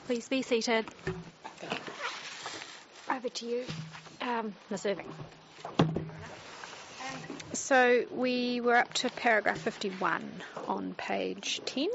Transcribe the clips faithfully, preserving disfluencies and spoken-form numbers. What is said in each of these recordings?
Please be seated. Over to you, um, Miz Irving. So we were up to paragraph fifty-one on page ten.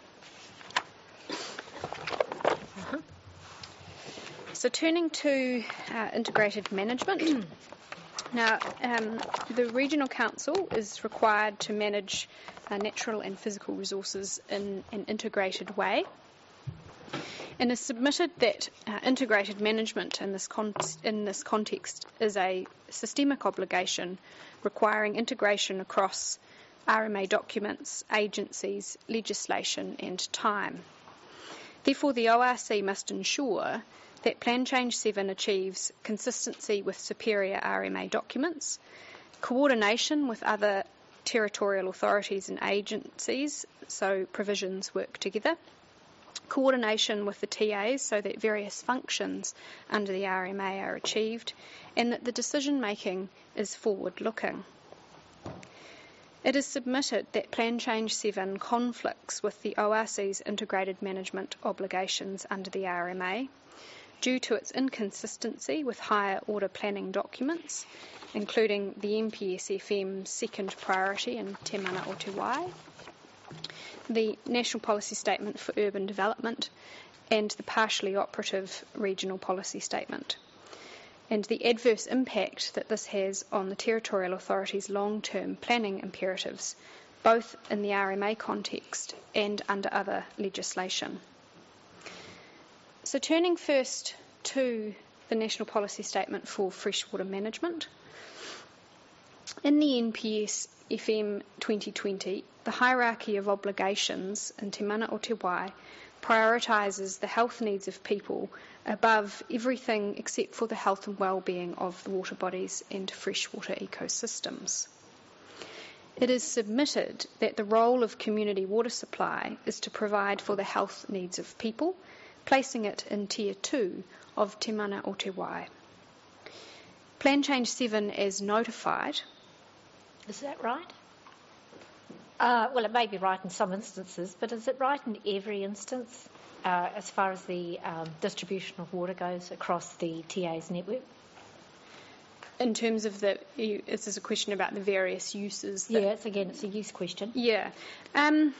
Uh-huh. So turning to uh, integrated management. Now, um, the Regional Council is required to manage uh, natural and physical resources in an integrated way, and has submitted that uh, integrated management in this, con- in this context is a systemic obligation requiring integration across R M A documents, agencies, legislation and time. Therefore, the O R C must ensure that Plan Change seven achieves consistency with superior R M A documents, coordination with other territorial authorities and agencies, so provisions work together, coordination with the T As so that various functions under the R M A are achieved, and that the decision-making is forward-looking. It is submitted that Plan Change seven conflicts with the O R C's integrated management obligations under the R M A due to its inconsistency with higher order planning documents, including the N P S F M's second priority in Te Mana o Te Wai, the National Policy Statement for Urban Development, and the partially operative Regional Policy Statement, and the adverse impact that this has on the Territorial Authority's long-term planning imperatives, both in the R M A context and under other legislation. So turning first to the National Policy Statement for Freshwater Management. In the N P S F M twenty twenty, the hierarchy of obligations in Te Mana o Te Wai prioritises the health needs of people above everything except for the health and well-being of the water bodies and freshwater ecosystems. It is submitted that the role of community water supply is to provide for the health needs of people, placing it in Tier two of Te Mana o Te Wai. Plan Change seven as notified. Is that right? Uh, well, it may be right in some instances, but is it right in every instance uh, as far as the um, distribution of water goes across the T A's network? In terms of the, you, is this a question about the various uses? That, yeah, it's again, it's a use question. Yeah. Um,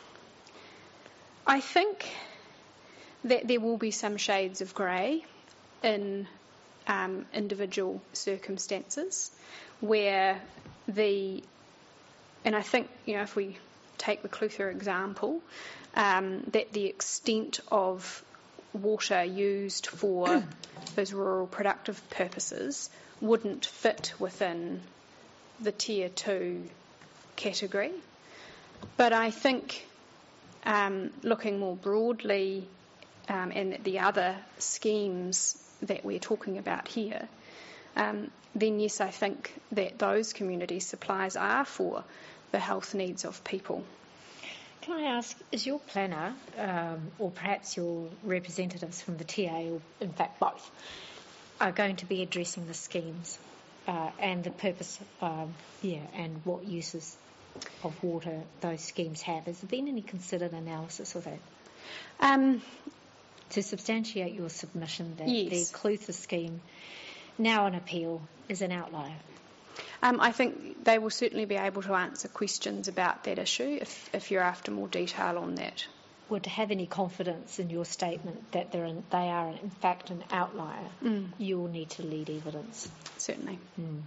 I think that there will be some shades of grey in um, individual circumstances where the, and I think, you know, if we take the Clutha example, um, that the extent of water used for those rural productive purposes wouldn't fit within the Tier two category. But I think um, looking more broadly um, and the other schemes that we're talking about here, um, then yes, I think that those community supplies are for the health needs of people. Can I ask, is your planner, um, or perhaps your representatives from the T A, or in fact both, are going to be addressing the schemes uh, and the purpose, um, yeah, and what uses of water those schemes have? Has there been any considered analysis of that? Um, to substantiate your submission that yes. the Clutha scheme, now on appeal, is an outlier? Um, I think they will certainly be able to answer questions about that issue if, if you're after more detail on that. Well, to have any confidence in your statement that they're in, they are in fact an outlier, mm. you will need to lead evidence. Certainly. Mm.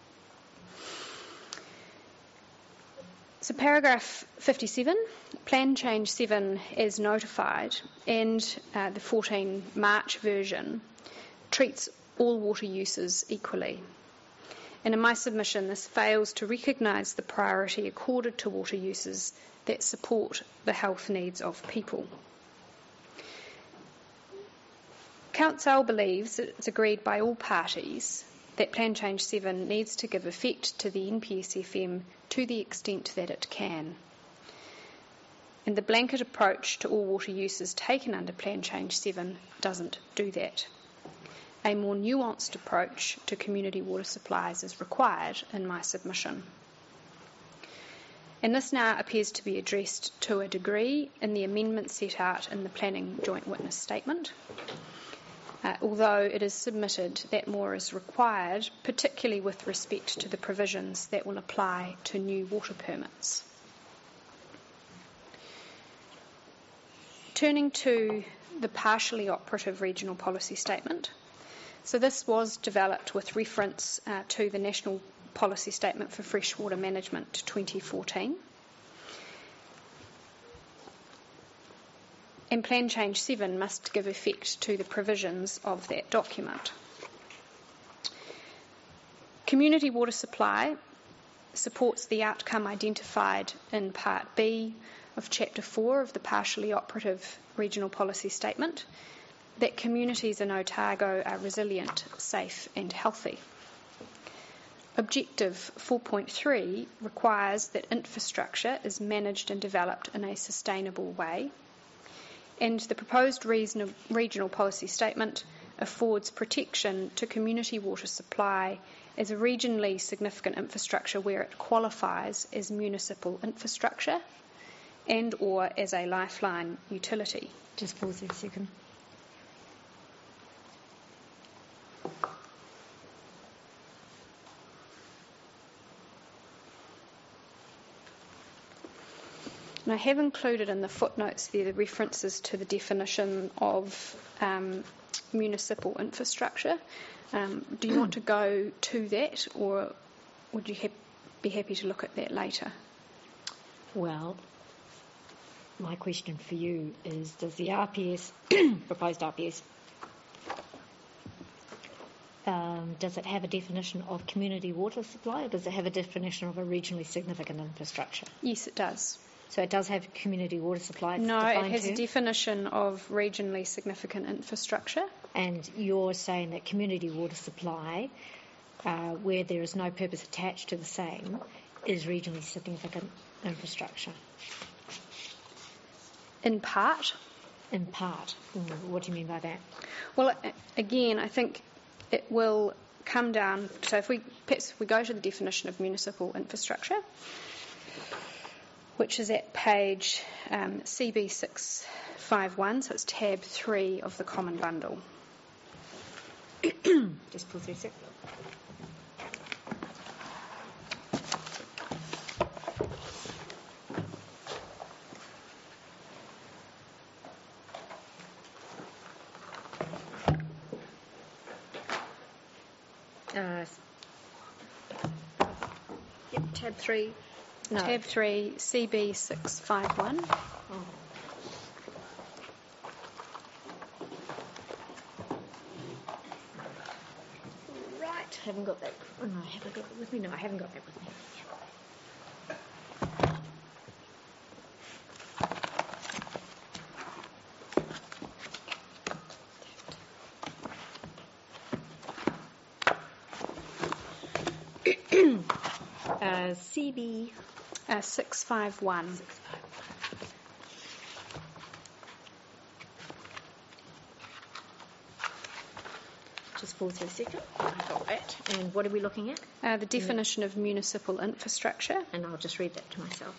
So paragraph fifty-seven, Plan Change seven as notified, and uh, the fourteen March version treats all water uses equally. And in my submission, this fails to recognise the priority accorded to water uses that support the health needs of people. Council believes that it's agreed by all parties that Plan Change seven needs to give effect to the N P S F M to the extent that it can. And the blanket approach to all water uses taken under Plan Change seven doesn't do that. A more nuanced approach to community water supplies is required in my submission. And this now appears to be addressed to a degree in the amendment set out in the Planning Joint Witness Statement, uh, although it is submitted that more is required, particularly with respect to the provisions that will apply to new water permits. Turning to the partially operative regional policy statement. So this was developed with reference uh, to the National Policy Statement for Freshwater Management twenty fourteen. And Plan Change seven must give effect to the provisions of that document. Community water supply supports the outcome identified in Part B of Chapter four of the partially operative regional policy statement, that communities in Otago are resilient, safe and healthy. Objective four point three requires that infrastructure is managed and developed in a sustainable way, and the proposed reason- regional policy statement affords protection to community water supply as a regionally significant infrastructure where it qualifies as municipal infrastructure and or as a lifeline utility. Just pause there a second. And I have included in the footnotes there the references to the definition of um, municipal infrastructure. Um, do you want to go to that, or would you ha- be happy to look at that later? Well, my question for you is, does the R P S, proposed R P S, um, does it have a definition of community water supply, or does it have a definition of a regionally significant infrastructure? Yes, it does. So it does have community water supply. No, it defined has term. a definition of regionally significant infrastructure. And you're saying that community water supply, uh, where there is no purpose attached to the same, is regionally significant infrastructure. In part. In part. Mm, what do you mean by that? Well, again, I think it will come down. So if we perhaps if we go to the definition of municipal infrastructure, which is at page um, C B six five one, so it's tab three of the Common Bundle. Just pull through a sec. Uh, yep, tab three. No. Tab three, C B six five one. Oh. Right, haven't got that. Oh, no, have I got it with me? No, I haven't got that with me. Uh, C B uh, six five one. Just pause for a second. I got that. And what are we looking at? Uh, the definition of municipal infrastructure. And I'll just read that to myself.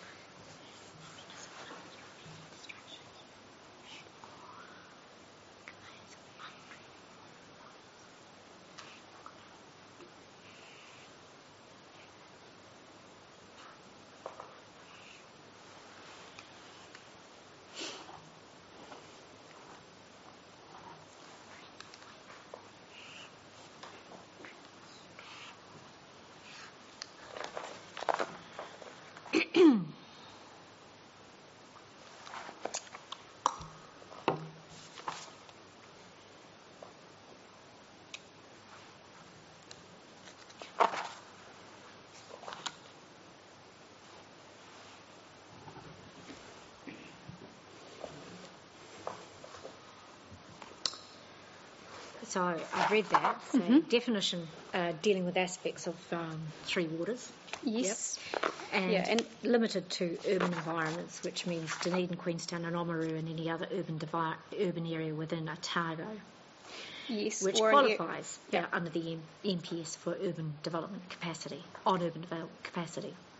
So I've read that. So mm-hmm. Definition uh, dealing with aspects of um, three waters. Yes. Yep. And, yeah, and limited to urban environments, which means Dunedin, Queenstown and Oamaru and any other urban devi- urban area within Otago. Yes. Which or qualifies yeah. uh, under the M- M P S for urban development capacity, on urban development capacity.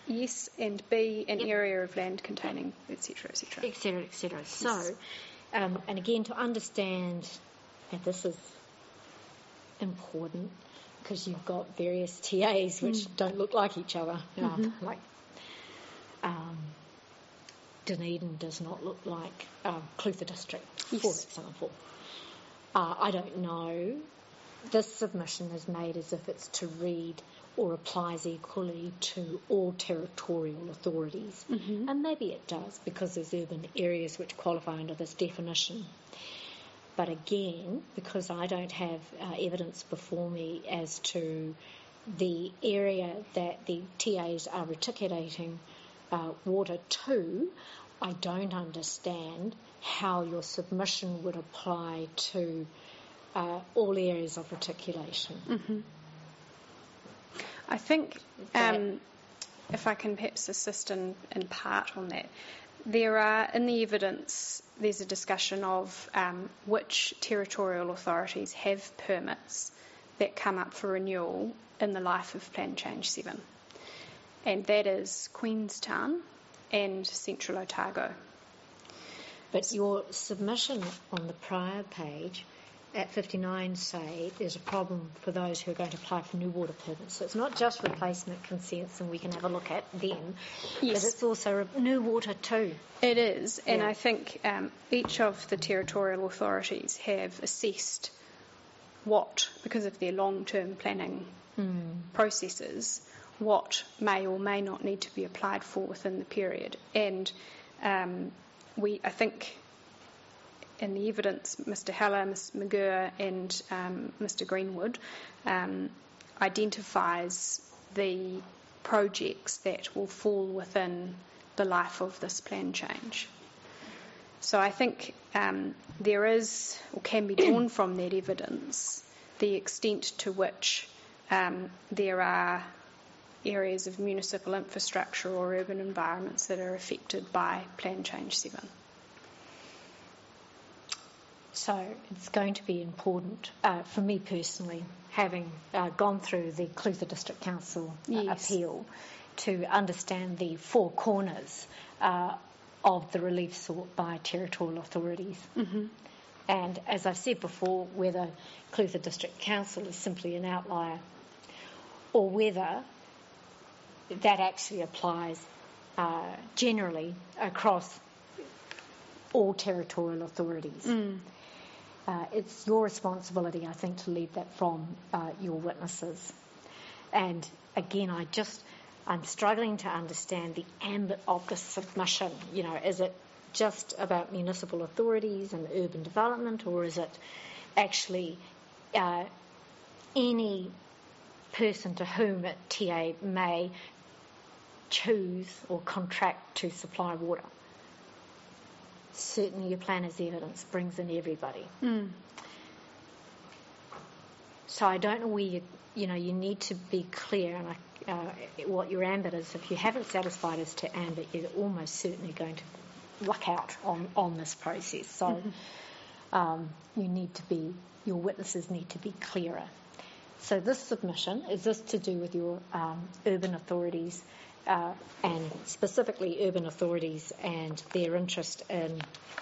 Yes, and B, an yep. area of land containing, et cetera, et cetera. Et cetera, et cetera. Yes. So, um, and again, to understand, and this is important, because you've got various T As which mm. don't look like each other. Mm-hmm. Uh, like um, Dunedin does not look like um, Clutha District, yes. for example. Uh, I don't know. This submission is made as if it's to read or applies equally to all territorial authorities. Mm-hmm. And maybe it does, because there's urban areas which qualify under this definition. But again, because I don't have uh, evidence before me as to the area that the T As are reticulating uh, water to, I don't understand how your submission would apply to uh, all areas of reticulation. Mm-hmm. I think, um, if I can perhaps assist in, in part on that, there are, in the evidence, there's a discussion of um, which territorial authorities have permits that come up for renewal in the life of Plan Change seven. And that is Queenstown and Central Otago. But your submission on the prior page at fifty-nine say there's a problem for those who are going to apply for new water permits. So it's not just replacement consents, and we can have a look at them, yes. but it's also new water too. It is, and yeah. I think um, each of the territorial authorities have assessed what, because of their long-term planning mm. processes, what may or may not need to be applied for within the period. And um, we, I think, in the evidence, Mister Heller, Miz McGurr and um, Mister Greenwood um, identifies the projects that will fall within the life of this plan change. So I think um, there is, or can be drawn from that evidence, the extent to which um, there are areas of municipal infrastructure or urban environments that are affected by Plan Change seven. So it's going to be important uh, for me personally, having uh, gone through the Clutha District Council uh, yes. appeal, to understand the four corners uh, of the relief sought by territorial authorities. Mm-hmm. And as I've said before, whether Clutha District Council is simply an outlier or whether that actually applies uh, generally across all territorial authorities. Mm. Uh, it's your responsibility, I think, to lead that from uh, your witnesses. And again, I just, I'm struggling to understand the ambit of the submission. You know, is it just about municipal authorities and urban development, or is it actually uh, any person to whom a T A may choose or contract to supply water? Certainly your planner's evidence brings in everybody. Mm. So I don't know where you, you know, you need to be clear and I, uh, what your ambit is. If you haven't satisfied as to ambit, you're almost certainly going to luck out on, on this process. So mm-hmm. um, you need to be, your witnesses need to be clearer. So this submission, is this to do with your um, urban authorities Uh, and specifically urban authorities and their interest in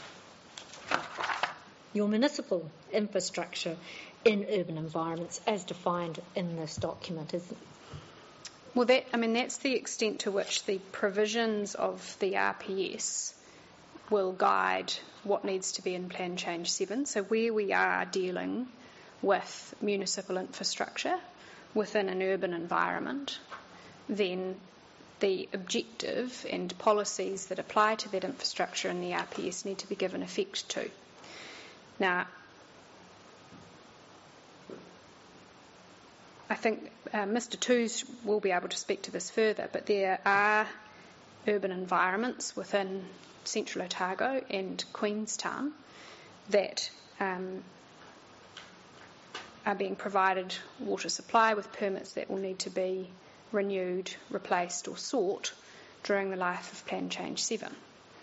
your municipal infrastructure in urban environments as defined in this document, isn't it? Well, that, I mean, that's the extent to which the provisions of the R P S will guide what needs to be in Plan Change seven. So where we are dealing with municipal infrastructure within an urban environment, then the objective and policies that apply to that infrastructure in the R P S need to be given effect to. Now, I think uh, Mister Toos will be able to speak to this further, but there are urban environments within Central Otago and Queenstown that um, are being provided water supply with permits that will need to be renewed, replaced or sought during the life of Plan Change seven.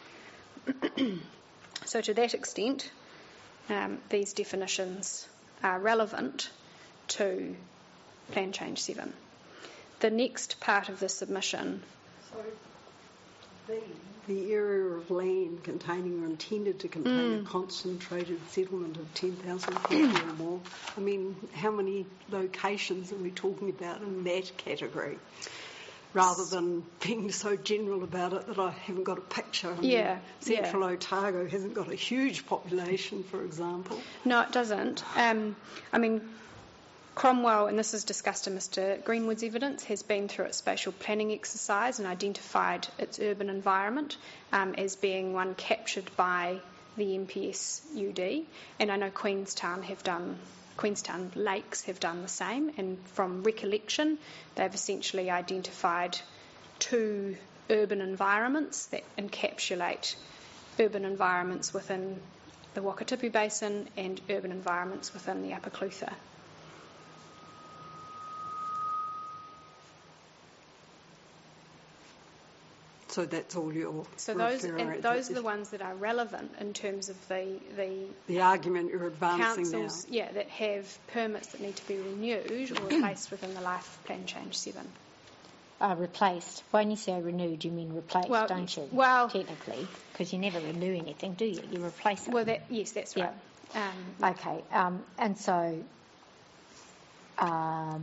So to that extent, um, these definitions are relevant to Plan Change seven. The next part of the submission So the, the area of land containing or intended to contain Mm. a concentrated settlement of ten thousand people or more, I mean, how many locations are we talking about in that category? Rather than being so general about it that I haven't got a picture. I mean, Yeah, Central yeah. Otago hasn't got a huge population, for example. No, it doesn't. Um, I mean, Cromwell, and this is discussed in Mister Greenwood's evidence, has been through its spatial planning exercise and identified its urban environment um, as being one captured by the M P S U D. And I know Queenstown have done, Queenstown Lakes have done the same. And from recollection, they've essentially identified two urban environments that encapsulate urban environments within the Wakatipu Basin and urban environments within the Upper Clutha. So that's all you're So those referring and to. those are the ones that are relevant in terms of the the The argument you're advancing councils, now. yeah, that have permits that need to be renewed or replaced within the Life Plan Change seven. Uh, replaced. When you say renewed, you mean replaced, Well, don't you? well- technically, because you never renew anything, do you? You replace it. Well, that yes, that's right. Um, Okay, um, and so um,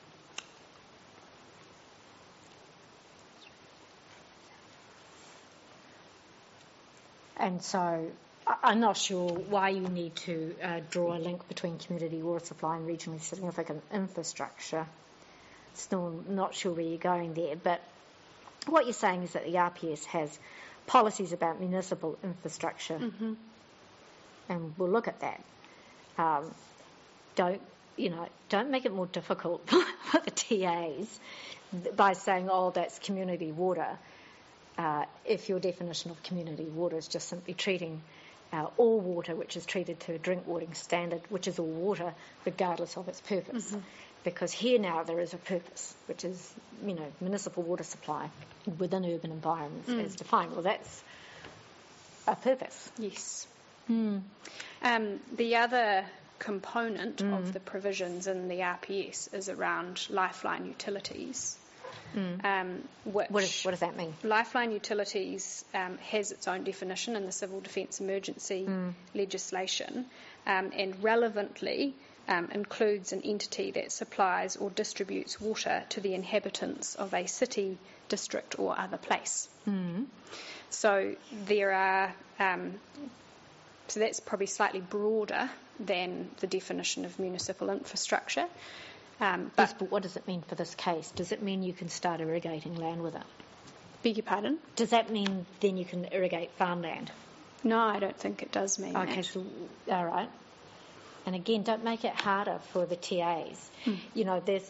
and so I- I'm not sure why you need to uh, draw a link between community water supply and regionally significant infrastructure. Still not sure where you're going there, but what you're saying is that the R P S has policies about municipal infrastructure, mm-hmm. and we'll look at that. Um, don't you know? Don't make it more difficult for the T As by saying, "Oh, that's community water." Uh, if your definition of community water is just simply treating uh, all water, which is treated to a drink water standard, which is all water, regardless of its purpose. Mm-hmm. Because here now there is a purpose, which is, you know, municipal water supply within urban environments Mm. as defined. Well, that's a purpose. Yes. Mm. Um, the other component Mm. of the provisions in the R P S is around lifeline utilities. Mm. Um, which What, is, what does that mean? Lifeline Utilities um, has its own definition in the Civil Defence Emergency Mm. legislation, um, and relevantly um, includes an entity that supplies or distributes water to the inhabitants of a city, district or other place. Mm. So there are, um, so that's probably slightly broader than the definition of municipal infrastructure. Um, but Yes, but what does it mean for this case? Does it mean you can start irrigating land with it? beg your pardon? Does that mean then you can irrigate farmland? No, I don't think it does mean Okay, that. so, all right. And again, don't make it harder for the T As. Mm. You know, there's,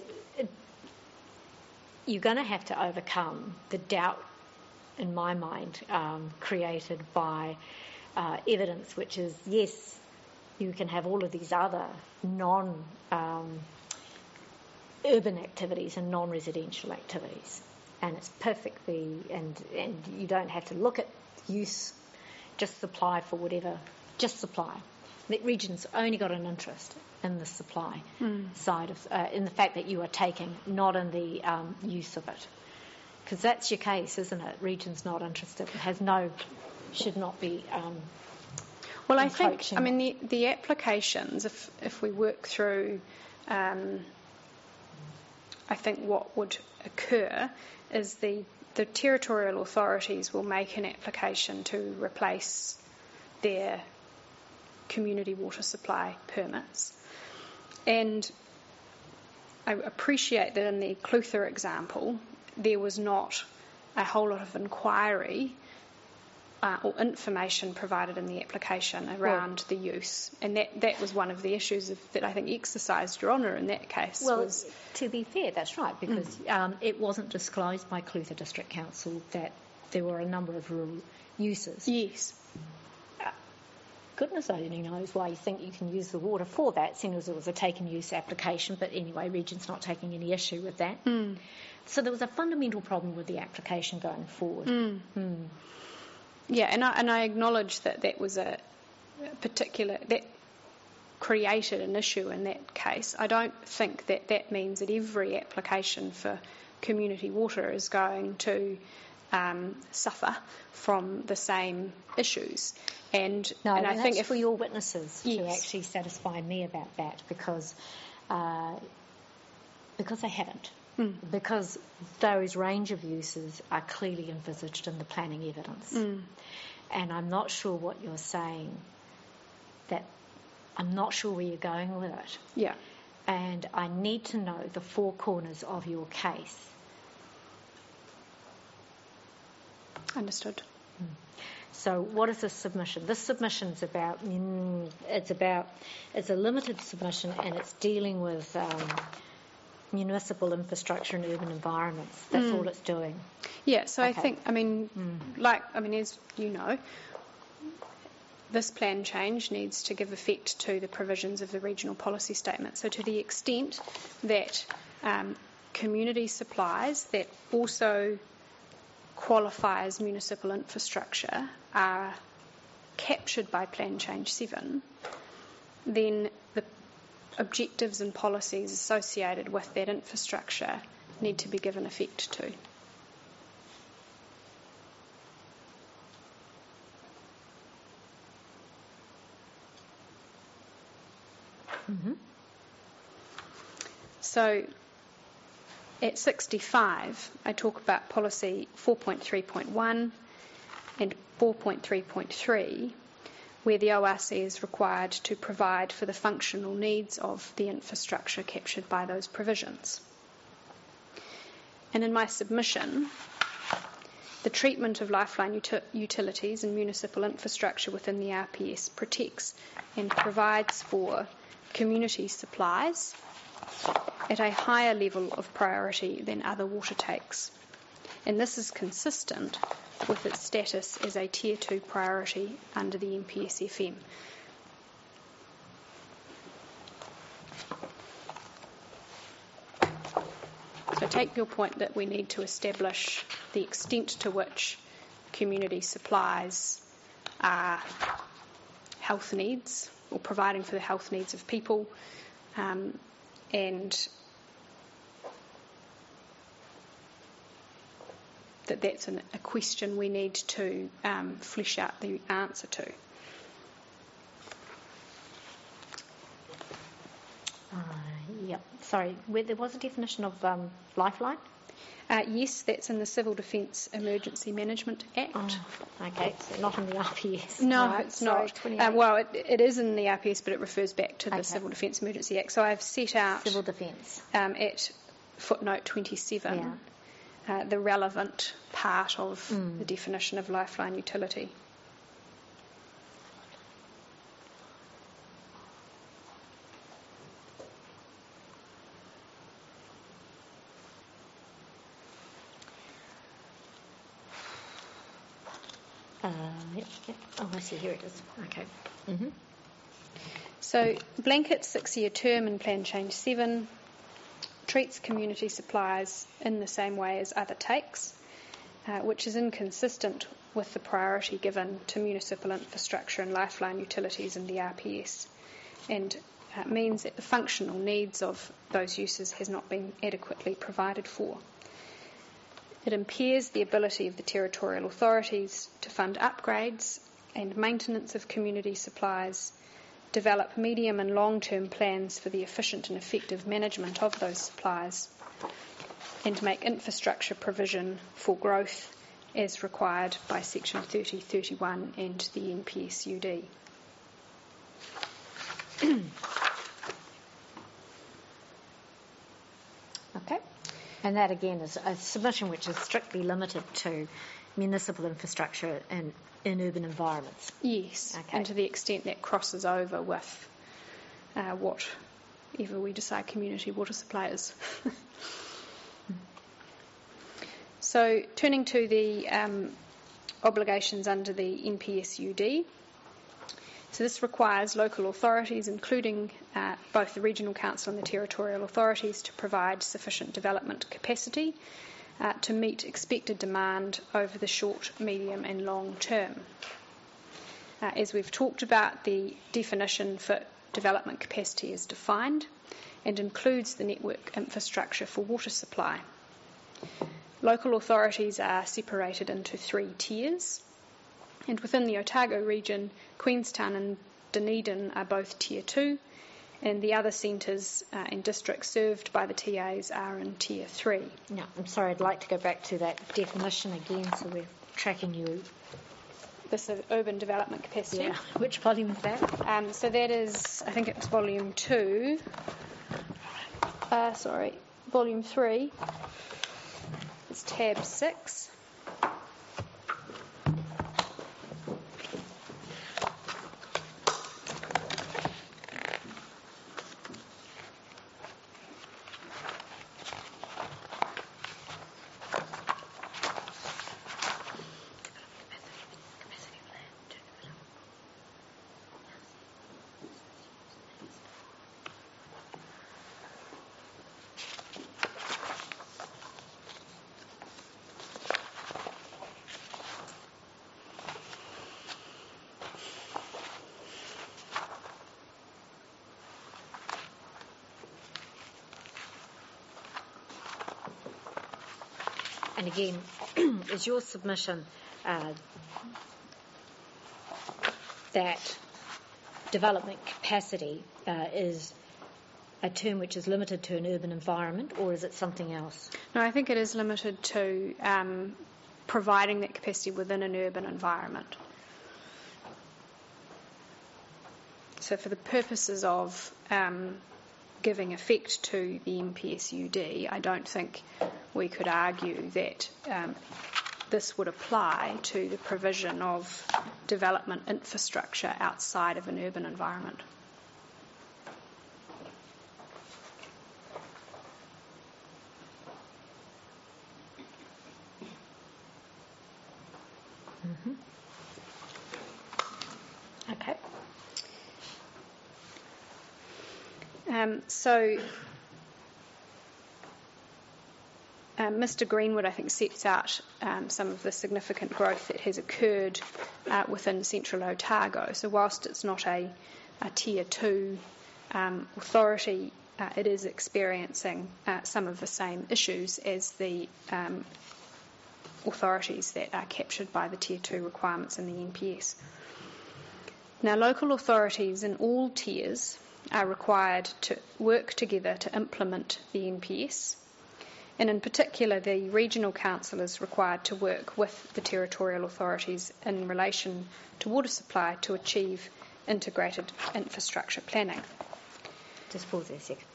you're going to have to overcome the doubt, in my mind, um, created by uh, evidence, which is, yes, you can have all of these other non um, urban activities and non-residential activities, and it's perfectly, and and you don't have to look at use, just supply for whatever, just supply. The region's only got an interest in the supply Mm. side of, uh, in the fact that you are taking, not in the um, use of it, because that's your case, isn't it? Region's not interested, has no, should not be. Um, Well, I think, encroaching. I mean, the, the applications, if, if we work through, um, I think what would occur is the, the territorial authorities will make an application to replace their community water supply permits. And I appreciate that in the Clutha example, there was not a whole lot of inquiry Uh, or information provided in the application around well, the use, and that, that was one of the issues of, that I think exercised your honour in that case. well, was, to be fair, that's right, because Mm. um, it wasn't disclosed by Clutha District Council that there were a number of rural uses. yes, Goodness only knows why you think you can use the water for that, seeing as it was a taken use application, but anyway, Region's not taking any issue with that. Mm. So there was a fundamental problem with the application going forward. Mm. Mm. Yeah, and I, and I acknowledge that that was a particular, that created an issue in that case, I don't think that that means that every application for community water is going to um, suffer from the same issues. And, No, and I and think that's if for your witnesses to Yes. actually satisfy me about that, because uh, because they haven't. Mm. Because those range of uses are clearly envisaged in the planning evidence. Mm. And I'm not sure what you're saying, that I'm not sure where you're going with it. yeah, And I need to know the four corners of your case. understood. So what is this submission? This submission's about, mm, it's about, it's a limited submission, and it's dealing with um, municipal infrastructure and urban environments. That's all it's doing. Yeah, so I Okay. think, I mean, like, I mean, as you know, this plan change needs to give effect to the provisions of the regional policy statement. So to the extent that um, community supplies that also qualify as municipal infrastructure are captured by Plan Change seven, then the objectives and policies associated with that infrastructure need to be given effect to. Mm-hmm. So at sixty-five, I talk about policy four point three point one and four point three point three, where the O R C is required to provide for the functional needs of the infrastructure captured by those provisions. And in my submission, the treatment of lifeline uti- utilities and municipal infrastructure within the R P S protects and provides for community supplies at a higher level of priority than other water takes. And this is consistent with its status as a Tier two priority under the N P S F M. So take your point that we need to establish the extent to which community supplies are health needs, or providing for the health needs of people, um, and that that's an, a question we need to um, flesh out the answer to. Uh, yep. Sorry, where there was a definition of um, lifeline? Uh, yes, that's in the Civil Defence Emergency Management Act. Oh, okay, so not in the R P S. No, Right, it's sorry, not. twenty-eight. Uh, well, it, it is in the R P S, but it refers back to the Okay. Civil Defence Emergency Act. So I've set out Civil defence. um, at footnote twenty-seven Yeah. uh, the relevant part of Mm. the definition of lifeline utility. Uh, yep, yep. Oh, I see. Here it is. Okay. Mm-hmm. So blanket six-year term in Plan Change seven treats community supplies in the same way as other takes, uh, which is inconsistent with the priority given to municipal infrastructure and lifeline utilities in the R P S, and uh, means that the functional needs of those uses has not been adequately provided for. It impairs the ability of the territorial authorities to fund upgrades and maintenance of community supplies, develop medium and long-term plans for the efficient and effective management of those supplies, and make infrastructure provision for growth as required by Section thirty thirty-one and the N P S U D. Okay. And that, again, is a submission which is strictly limited to municipal infrastructure and in urban environments. Yes, Okay. and to the extent that crosses over with uh, whatever we decide community water supply is. So turning to the um, obligations under the N P S U D. So this requires local authorities, including uh, both the Regional Council and the territorial authorities, to provide sufficient development capacity uh, to meet expected demand over the short, medium and long term. Uh, as we've talked about, the definition for development capacity is defined and includes the network infrastructure for water supply. Local authorities are separated into three tiers, and within the Otago region, Queenstown and Dunedin are both Tier two, and the other centres uh, and districts served by the T As are in Tier three. No, I'm sorry, I'd like to go back to that definition again so we're tracking you. This is urban development capacity. Yeah. Which volume is that? Um, so that is, I think it's volume two. Uh, sorry, volume three. It's tab six. And again, is your submission uh, that development capacity uh, is a term which is limited to an urban environment, or is it something else? No, I think it is limited to um, providing that capacity within an urban environment. So for the purposes of um, giving effect to the M P S U D, I don't think we could argue that um, this would apply to the provision of development infrastructure outside of an urban environment. Mm-hmm. Okay. Um, so um, Mister Greenwood, I think, sets out um, some of the significant growth that has occurred uh, within Central Otago. So whilst it's not a, a Tier two um, authority, uh, it is experiencing uh, some of the same issues as the um, authorities that are captured by the Tier two requirements in the N P S. Now, local authorities in all tiers are required to work together to implement the N P S, and in particular the Regional Council is required to work with the territorial authorities in relation to water supply to achieve integrated infrastructure planning. Just pause there a second.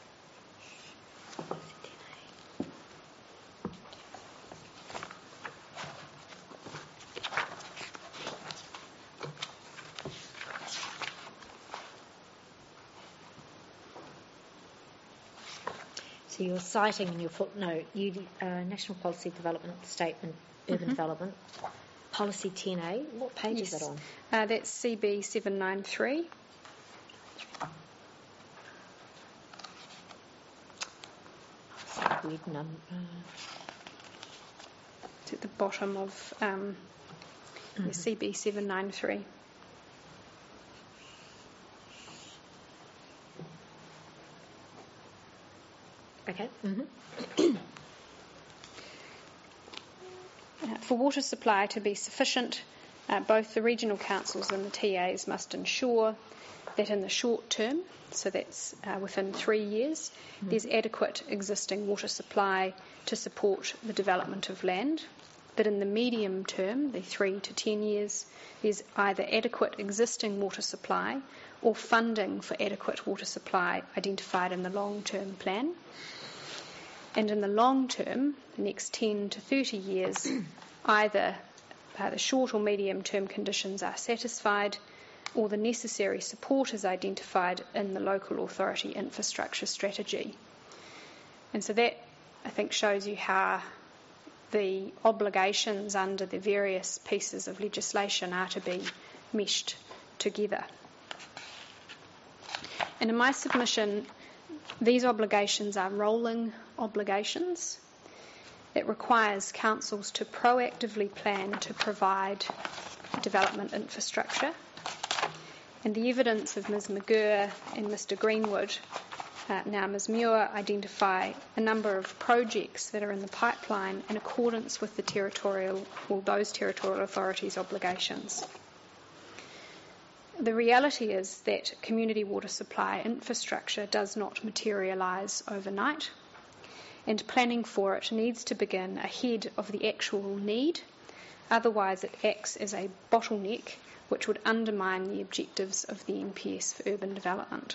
So you're citing in your footnote, you, uh, National Policy Development Statement, Urban Mm-hmm. Development, Policy ten A. What page Yes. is that on? Uh, that's C B seven ninety-three. Weird number. It's at the bottom of um, Mm-hmm. the C B seven ninety-three. Okay. Mm-hmm. Uh, for water supply to be sufficient, uh, both the regional councils and the T As must ensure that in the short term, so that's uh, within three years, mm-hmm. there's adequate existing water supply to support the development of land. That in the medium term, the three to ten years, there's either adequate existing water supply or funding for adequate water supply identified in the long-term plan. And in the long term, the next ten to thirty years, either uh, the short or medium term conditions are satisfied or the necessary support is identified in the local authority infrastructure strategy. And so that, I think, shows you how the obligations under the various pieces of legislation are to be meshed together. And in my submission, these obligations are rolling obligations. It requires councils to proactively plan to provide development infrastructure, And the evidence of Ms McGurr and Mr Greenwood, uh, now Ms Muir, identify a number of projects that are in the pipeline in accordance with the territorial, or those territorial authorities' obligations. The reality is that community water supply infrastructure does not materialise overnight, and planning for it needs to begin ahead of the actual need. Otherwise, it acts as a bottleneck which would undermine the objectives of the N P S for urban development.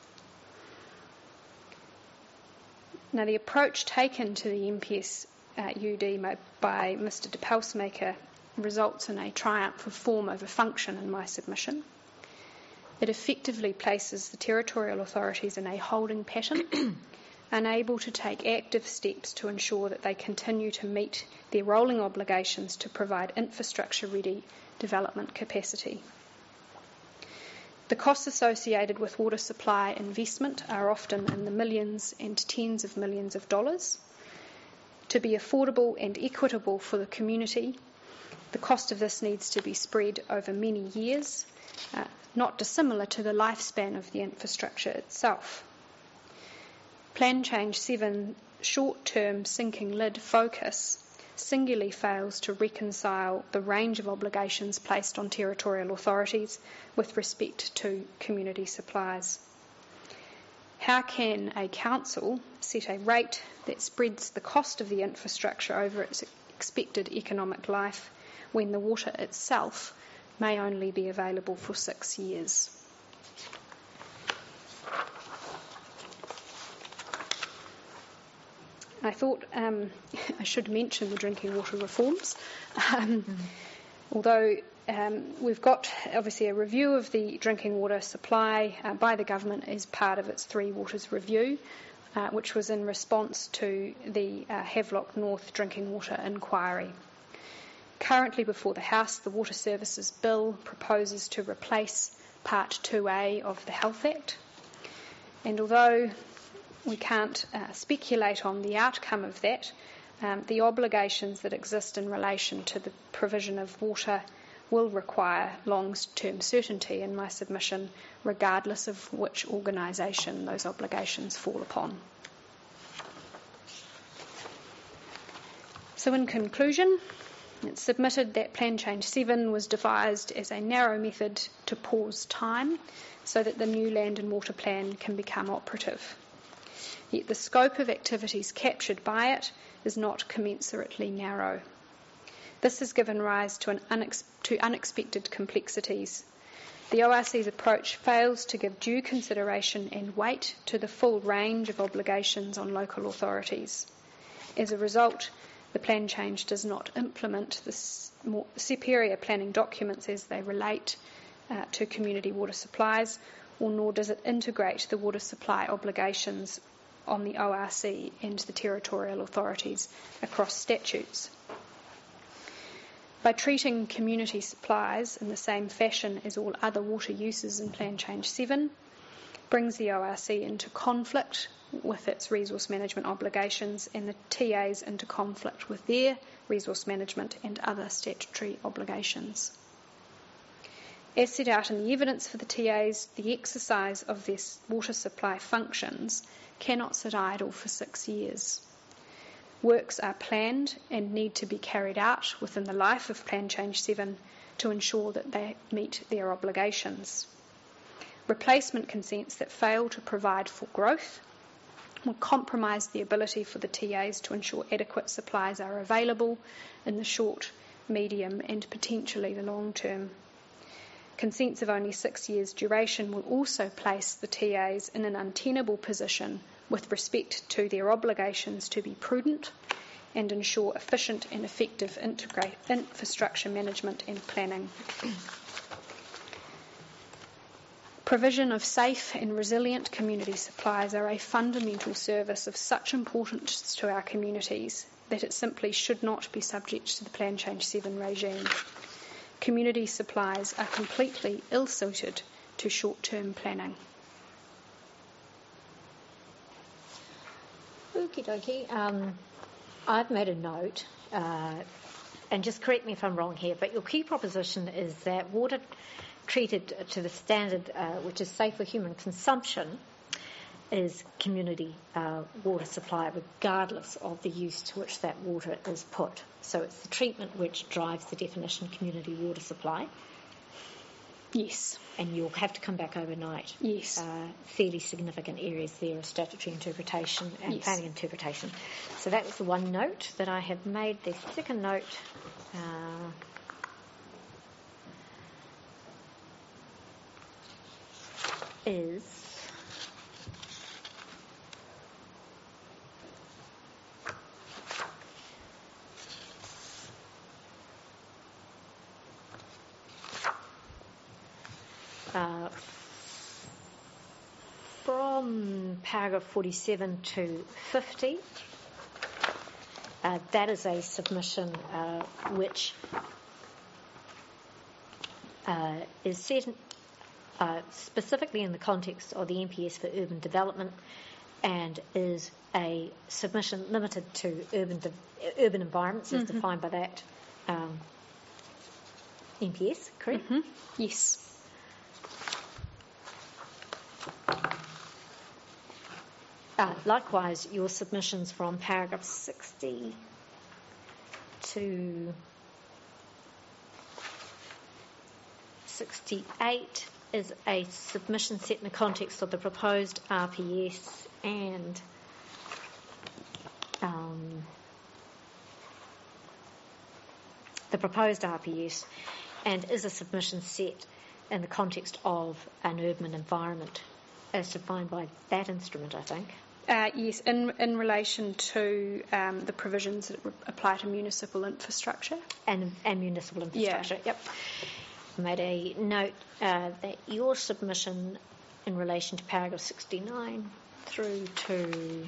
Now, the approach taken to the N P S uh, U D by Mr de Pelsmaker results in a triumph of form over function in my submission. It effectively places the territorial authorities in a holding pattern, unable to take active steps to ensure that they continue to meet their rolling obligations to provide infrastructure-ready development capacity. The costs associated with water supply investment are often in the millions and tens of millions of dollars. To be affordable and equitable for the community, the cost of this needs to be spread over many years, uh, not dissimilar to the lifespan of the infrastructure itself. Plan Change seven's short-term sinking lid focus singularly fails to reconcile the range of obligations placed on territorial authorities with respect to community supplies. How can a council set a rate that spreads the cost of the infrastructure over its expected economic life when the water itself may only be available for six years? I thought um, I should mention the drinking water reforms. Um, mm. Although um, we've got obviously a review of the drinking water supply uh, by the government as part of its Three Waters review, uh, which was in response to the uh, Havelock North drinking water inquiry. Currently before the House, the Water Services Bill proposes to replace Part two A of the Health Act. And although we can't uh, speculate on the outcome of that, um, the obligations that exist in relation to the provision of water will require long-term certainty in my submission, regardless of which organisation those obligations fall upon. So in conclusion, it's submitted that Plan Change seven was devised as a narrow method to pause time so that the new land and water plan can become operative. Yet the scope of activities captured by it is not commensurately narrow. This has given rise to, an unex- to unexpected complexities. The O R C's approach fails to give due consideration and weight to the full range of obligations on local authorities. As a result, the plan change does not implement the s- more superior planning documents as they relate uh, to community water supplies, or nor does it integrate the water supply obligations on the O R C and the territorial authorities across statutes. By treating community supplies in the same fashion as all other water uses in Plan Change seven, brings the O R C into conflict with its resource management obligations and the T As into conflict with their resource management and other statutory obligations. As set out in the evidence for the T As, the exercise of their water supply functions cannot sit idle for six years. Works are planned and need to be carried out within the life of Plan Change seven to ensure that they meet their obligations. Replacement consents that fail to provide for growth will compromise the ability for the T As to ensure adequate supplies are available in the short, medium and potentially the long term. Consents of only six years' duration will also place the T As in an untenable position with respect to their obligations to be prudent and ensure efficient and effective integrate infrastructure management and planning. Provision of safe and resilient community supplies are a fundamental service of such importance to our communities that it simply should not be subject to the Plan Change seven regime. Community supplies are completely ill-suited to short-term planning. Okie dokie. Um, I've made a note, uh, and just correct me if I'm wrong here, but your key proposition is that water treated to the standard uh, which is safe for human consumption is community uh, water supply, regardless of the use to which that water is put. So it's the treatment which drives the definition community water supply. Yes. And you'll have to come back overnight. Yes. Uh, fairly significant areas there of statutory interpretation and Yes. planning interpretation. So that was the one note that I have made. The second note uh, is Uh, from paragraph forty-seven to fifty, uh, that is a submission uh, which uh, is set uh, specifically in the context of the N P S for urban development and is a submission limited to urban de- urban environments as Mm-hmm. defined by that um, N P S, correct? Mm-hmm. Yes. Uh, likewise, your submissions from paragraph sixty to sixty-eight is a submission set in the context of the proposed R P S and um, the proposed R P S and is a submission set in the context of an urban environment as defined by that instrument, I think. Uh, yes, in in relation to um, the provisions that re- apply to municipal infrastructure. And, and municipal infrastructure, Yeah. yep. I made a note uh, that your submission in relation to paragraph sixty-nine through to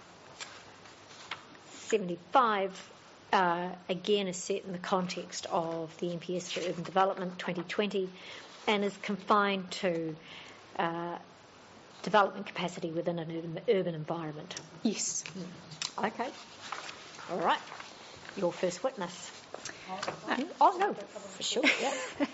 seventy-five uh, again is set in the context of the N P S for Urban Development twenty twenty and is confined to uh, development capacity within an urban, urban environment. Yes. Okay. All right. Your first witness. Uh, oh, no, for sure, yeah.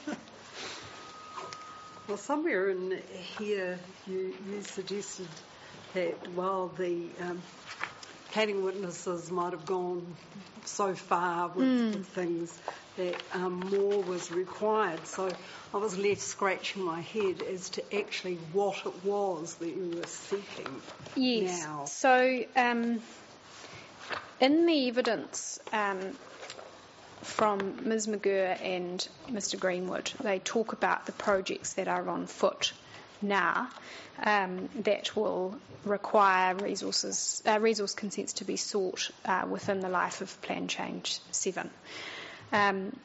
Well, somewhere in here you, you suggested that while the um, planning witnesses might have gone so far with, Mm. with things, that um, more was required. So I was left scratching my head as to actually what it was that you were seeking Yes. now. So, um, in the evidence um, from Miz McGurr and Mister Greenwood, they talk about the projects that are on foot now um, that will require resources, uh, resource consents to be sought uh, within the life of Plan Change seven. Um,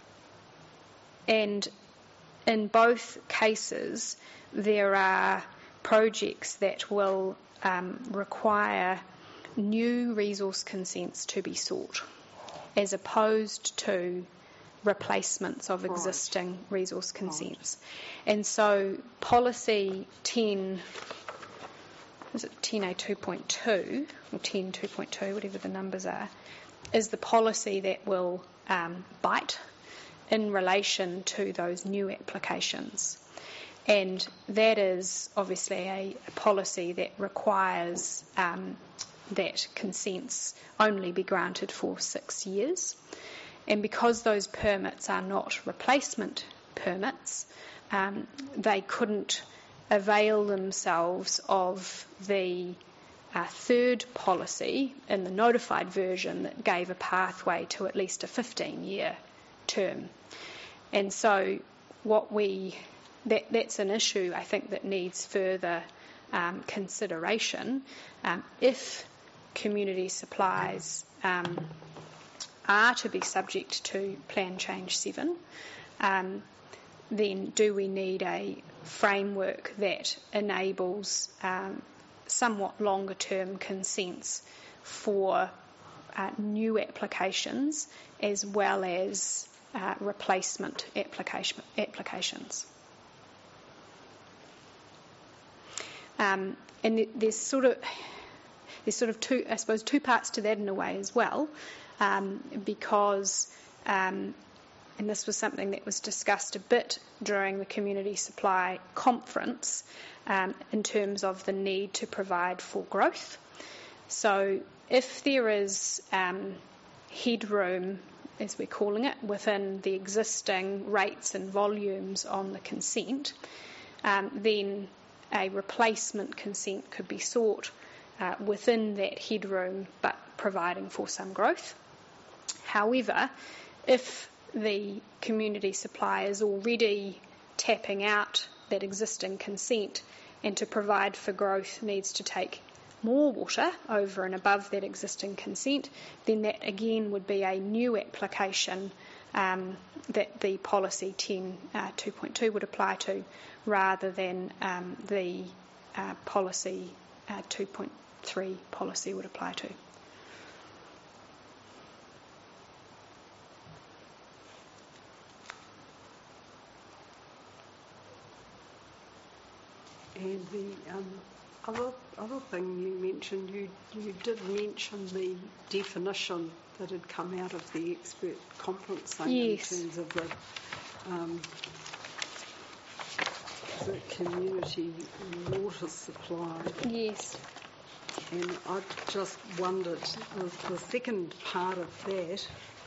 and in both cases, there are projects that will um, require new resource consents to be sought, as opposed to replacements of Right. existing resource consents. And so policy ten, is it ten A two point two, or ten two point two, whatever the numbers are, is the policy that will um, bite in relation to those new applications. And that is obviously a, a policy that requires um, that consents only be granted for six years. And because those permits are not replacement permits, um, they couldn't avail themselves of the uh, third policy in the notified version that gave a pathway to at least a fifteen-year term. And so what we, that, that's an issue I think that needs further um, consideration. Um, if community supplies um, are to be subject to Plan Change seven, um, then do we need a framework that enables um, somewhat longer term consents for uh, new applications as well as uh, replacement application, applications? Um, and th- there's sort of there's sort of two, I suppose, two parts to that in a way as well, um, because um, and this was something that was discussed a bit during the community supply conference, um, in terms of the need to provide for growth. So if there is um, headroom, as we're calling it, within the existing rates and volumes on the consent, um, then a replacement consent could be sought uh, within that headroom, but providing for some growth. However, if the community supply is already tapping out that existing consent, and to provide for growth needs to take more water over and above that existing consent, then that again would be a new application um, that the policy ten two point two would apply to, rather than um, the uh, policy uh, two point three policy would apply to. And the um, other other thing you mentioned, you you did mention the definition that had come out of the expert conference thing, yes. in terms of the, um, the community water supply. Yes. And I just wondered, the, the second part of that,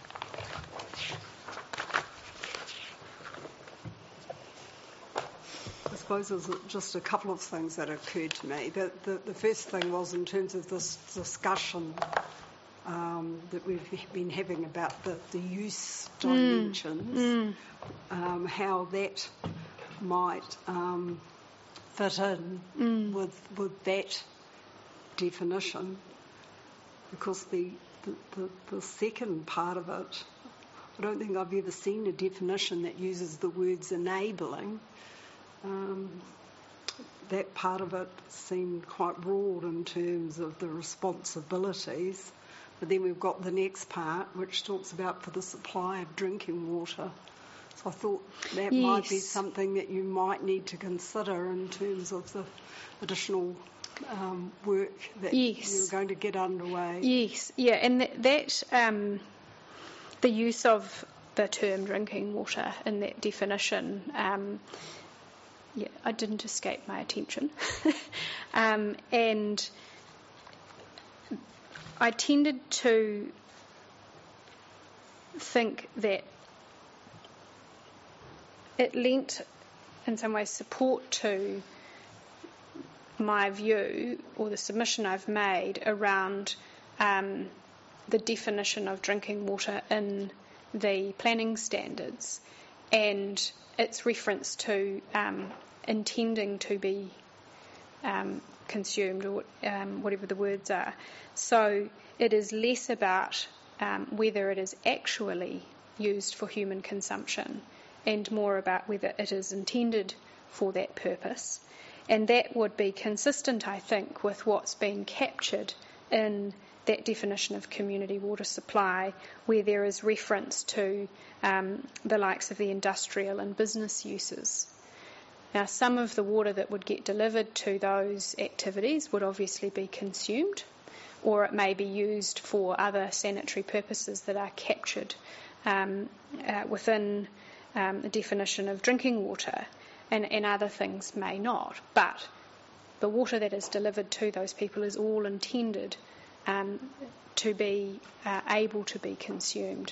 I suppose there's just a couple of things that occurred to me. The, the, the first thing was in terms of this discussion um, that we've been having about the, the use dimensions, Mm. um, how that might um, fit in Mm. with with that definition, because the, the, the, the second part of it, I don't think I've ever seen a definition that uses the words enabling. Um, that part of it seemed quite broad in terms of the responsibilities, but then we've got the next part which talks about for the supply of drinking water. So I thought that yes. might be something that you might need to consider in terms of the additional um, work that yes. you're going to get underway. Yes, yeah, and that, that um, the use of the term drinking water in that definition, um, yeah, it didn't escape my attention. um, and I tended to think that it lent, in some ways, support to my view, or the submission I've made around um, the definition of drinking water in the planning standards, and its reference to um, intending to be um, consumed, or um, whatever the words are. So it is less about um, whether it is actually used for human consumption, and more about whether it is intended for that purpose. And that would be consistent, I think, with what's been captured in that definition of community water supply, where there is reference to um, the likes of the industrial and business uses. Now, some of the water that would get delivered to those activities would obviously be consumed, or it may be used for other sanitary purposes that are captured um, uh, within um, the definition of drinking water, and, and other things may not. But the water that is delivered to those people is all intended um, to be uh, able to be consumed.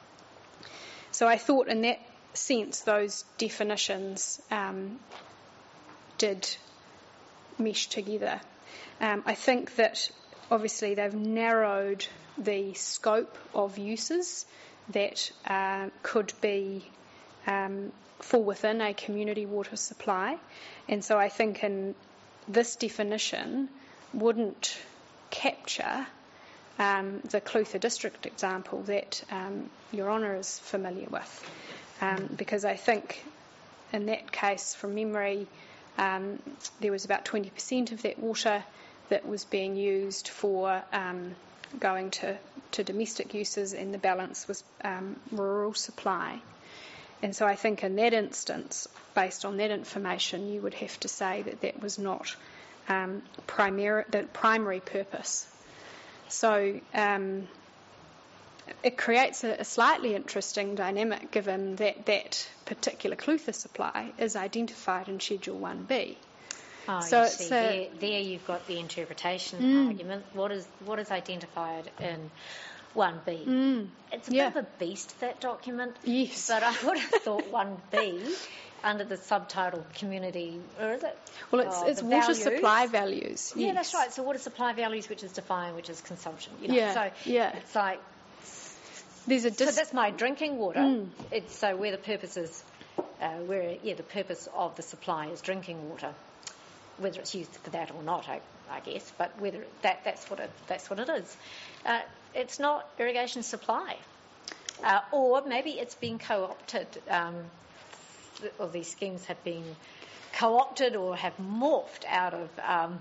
So I thought in that sense those definitions um, did mesh together. Um, I think that obviously they've narrowed the scope of uses that uh, could be um, fall within a community water supply, and so I think in this definition wouldn't capture um, the Clutha district example that um, Your Honour is familiar with, um, because I think in that case, from memory, um, there was about twenty percent of that water that was being used for um, going to, to domestic uses, and the balance was um, rural supply. And so I think in that instance, based on that information, you would have to say that that was not um, primary, the primary purpose. So um, it creates a, a slightly interesting dynamic given that that particular Clutha supply is identified in Schedule one B. Oh, So you it's see, a- there, there you've got the interpretation Mm. argument. What is what is identified in one B? Mm. It's a Yeah. bit of a beast, that document. Yes. But I would have thought one B, under the subtitle community, or is it? Well, it's, Oh, it's the water values. supply values. Yeah, yes. that's right. So water supply values, which is defined, which is consumption. You know? Yeah, So yeah. it's like, There's a so dis- that's my drinking water. Mm. It's so where the purpose is, uh, where yeah, the purpose of the supply is drinking water, whether it's used for that or not, I, I guess. But whether that that's what it that's what it is. Uh, it's not irrigation supply, uh, or maybe it's been co-opted. Um, or these schemes have been co-opted or have morphed out of, um,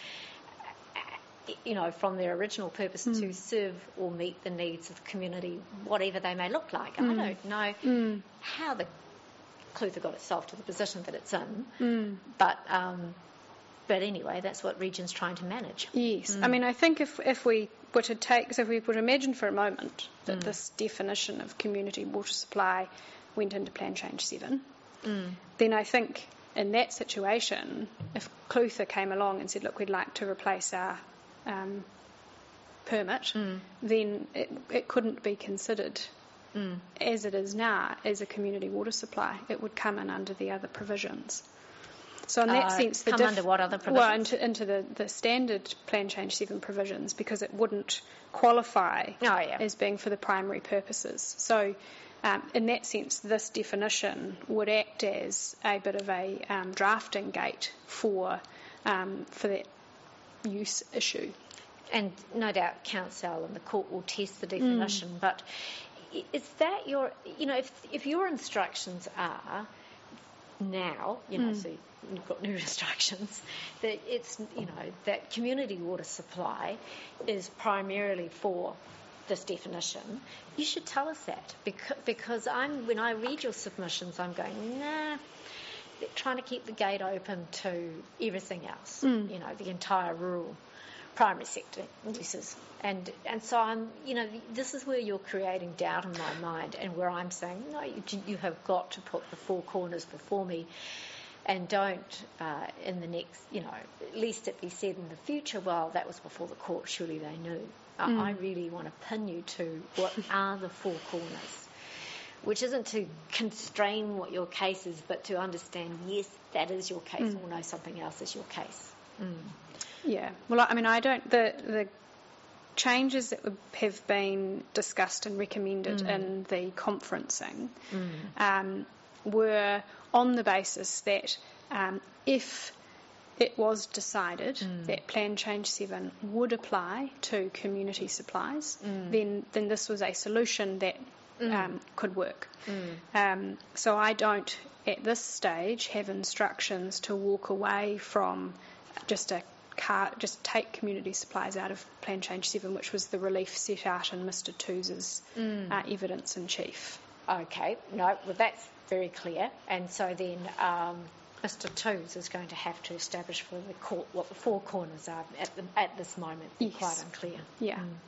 you know, from their original purpose Mm. to serve or meet the needs of the community, whatever they may look like. Mm. I don't know Mm. how the Clutha got itself to the position that it's in, Mm. but um, but anyway, that's what Region's trying to manage. Yes. Mm. I mean, I think if if we were to take, so if we would imagine for a moment that Mm. this definition of community water supply went into Plan Change seven, Mm. then I think in that situation, if Clutha came along and said, look, we'd like to replace our um, permit, Mm. then it, it couldn't be considered Mm. as it is now as a community water supply. It would come in under the other provisions. So in that Uh, sense, the come diff- under what other Well, provisions? into, into the, the standard Plan Change seven provisions, because it wouldn't qualify Oh, yeah. as being for the primary purposes. So um, in that sense, this definition would act as a bit of a um, drafting gate for um, for that use issue. And no doubt council and the court will test the definition, Mm. but i- is that your, you know, if if your instructions are now, you know, Mm. so you've got new instructions, that it's, you know, that community water supply is primarily for this definition, you should tell us that, because, because I'm, when I read your submissions, I'm going, nah, they're trying to keep the gate open to everything else, Mm. you know, the entire rural primary sector uses. And and so I'm, you know, this is where you're creating doubt in my mind, and where I'm saying, no, you, you have got to put the four corners before me, and don't uh, in the next, you know, at least it be said in the future, well, that was before the court, surely they knew. I, Mm. I really want to pin you to what are the four corners, which isn't to constrain what your case is, but to understand, yes, that is your case, Mm. or no, something else is your case. Mm. Yeah. Well, I mean, I don't. The the changes that would have been discussed and recommended Mm. in the conferencing Mm. um, were on the basis that um, if it was decided Mm. that Plan Change seven would apply to community supplies, Mm. then then this was a solution that Mm. um, could work. Mm. Um, so I don't, at this stage, have instructions to walk away from just a car, just take community supplies out of Plan Change seven, which was the relief set out in Mister Toos's Mm. uh, evidence in chief. Okay, no, well, that's very clear. And so then um, Mister Toos is going to have to establish for the court what the four corners are at, the, at this moment. They're Yes. quite unclear. Yeah. Mm.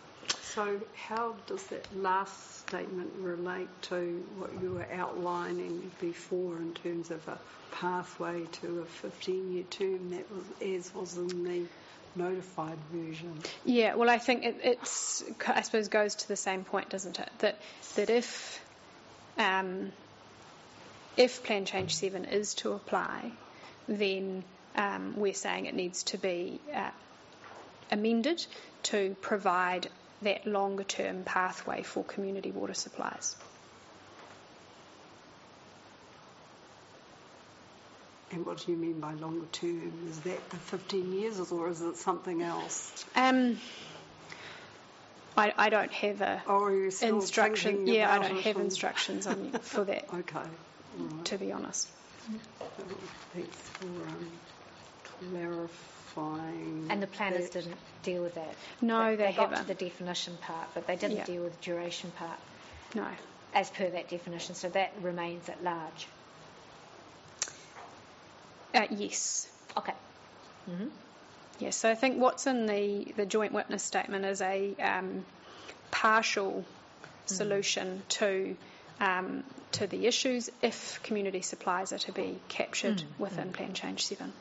So how does that last statement relate to what you were outlining before in terms of a pathway to a fifteen-year term that was as was in the notified version? Yeah, well, I think it, it's, I suppose, goes to the same point, doesn't it? That that if um, if Plan Change seven is to apply, then um, we're saying it needs to be uh, amended to provide that longer term pathway for community water supplies. And what do you mean by longer term? Is that the fifteen years or is it something else? Um, I, I don't have a Or are you still instruction. thinking Yeah, I about don't it have and- instructions on for that, Okay. All right. to be honest. Thanks for um, clarifying. And the planners that. didn't deal with that. No, they they got haven't. to the definition part, but they didn't Yeah. deal with the duration part No. as per that definition. So that remains at large. Uh, yes. Okay. Mm-hmm. Yes, so I think what's in the, the joint witness statement is a um, partial solution to um, to the issues if community supplies are to be captured Mm. within Mm. Plan Change seven.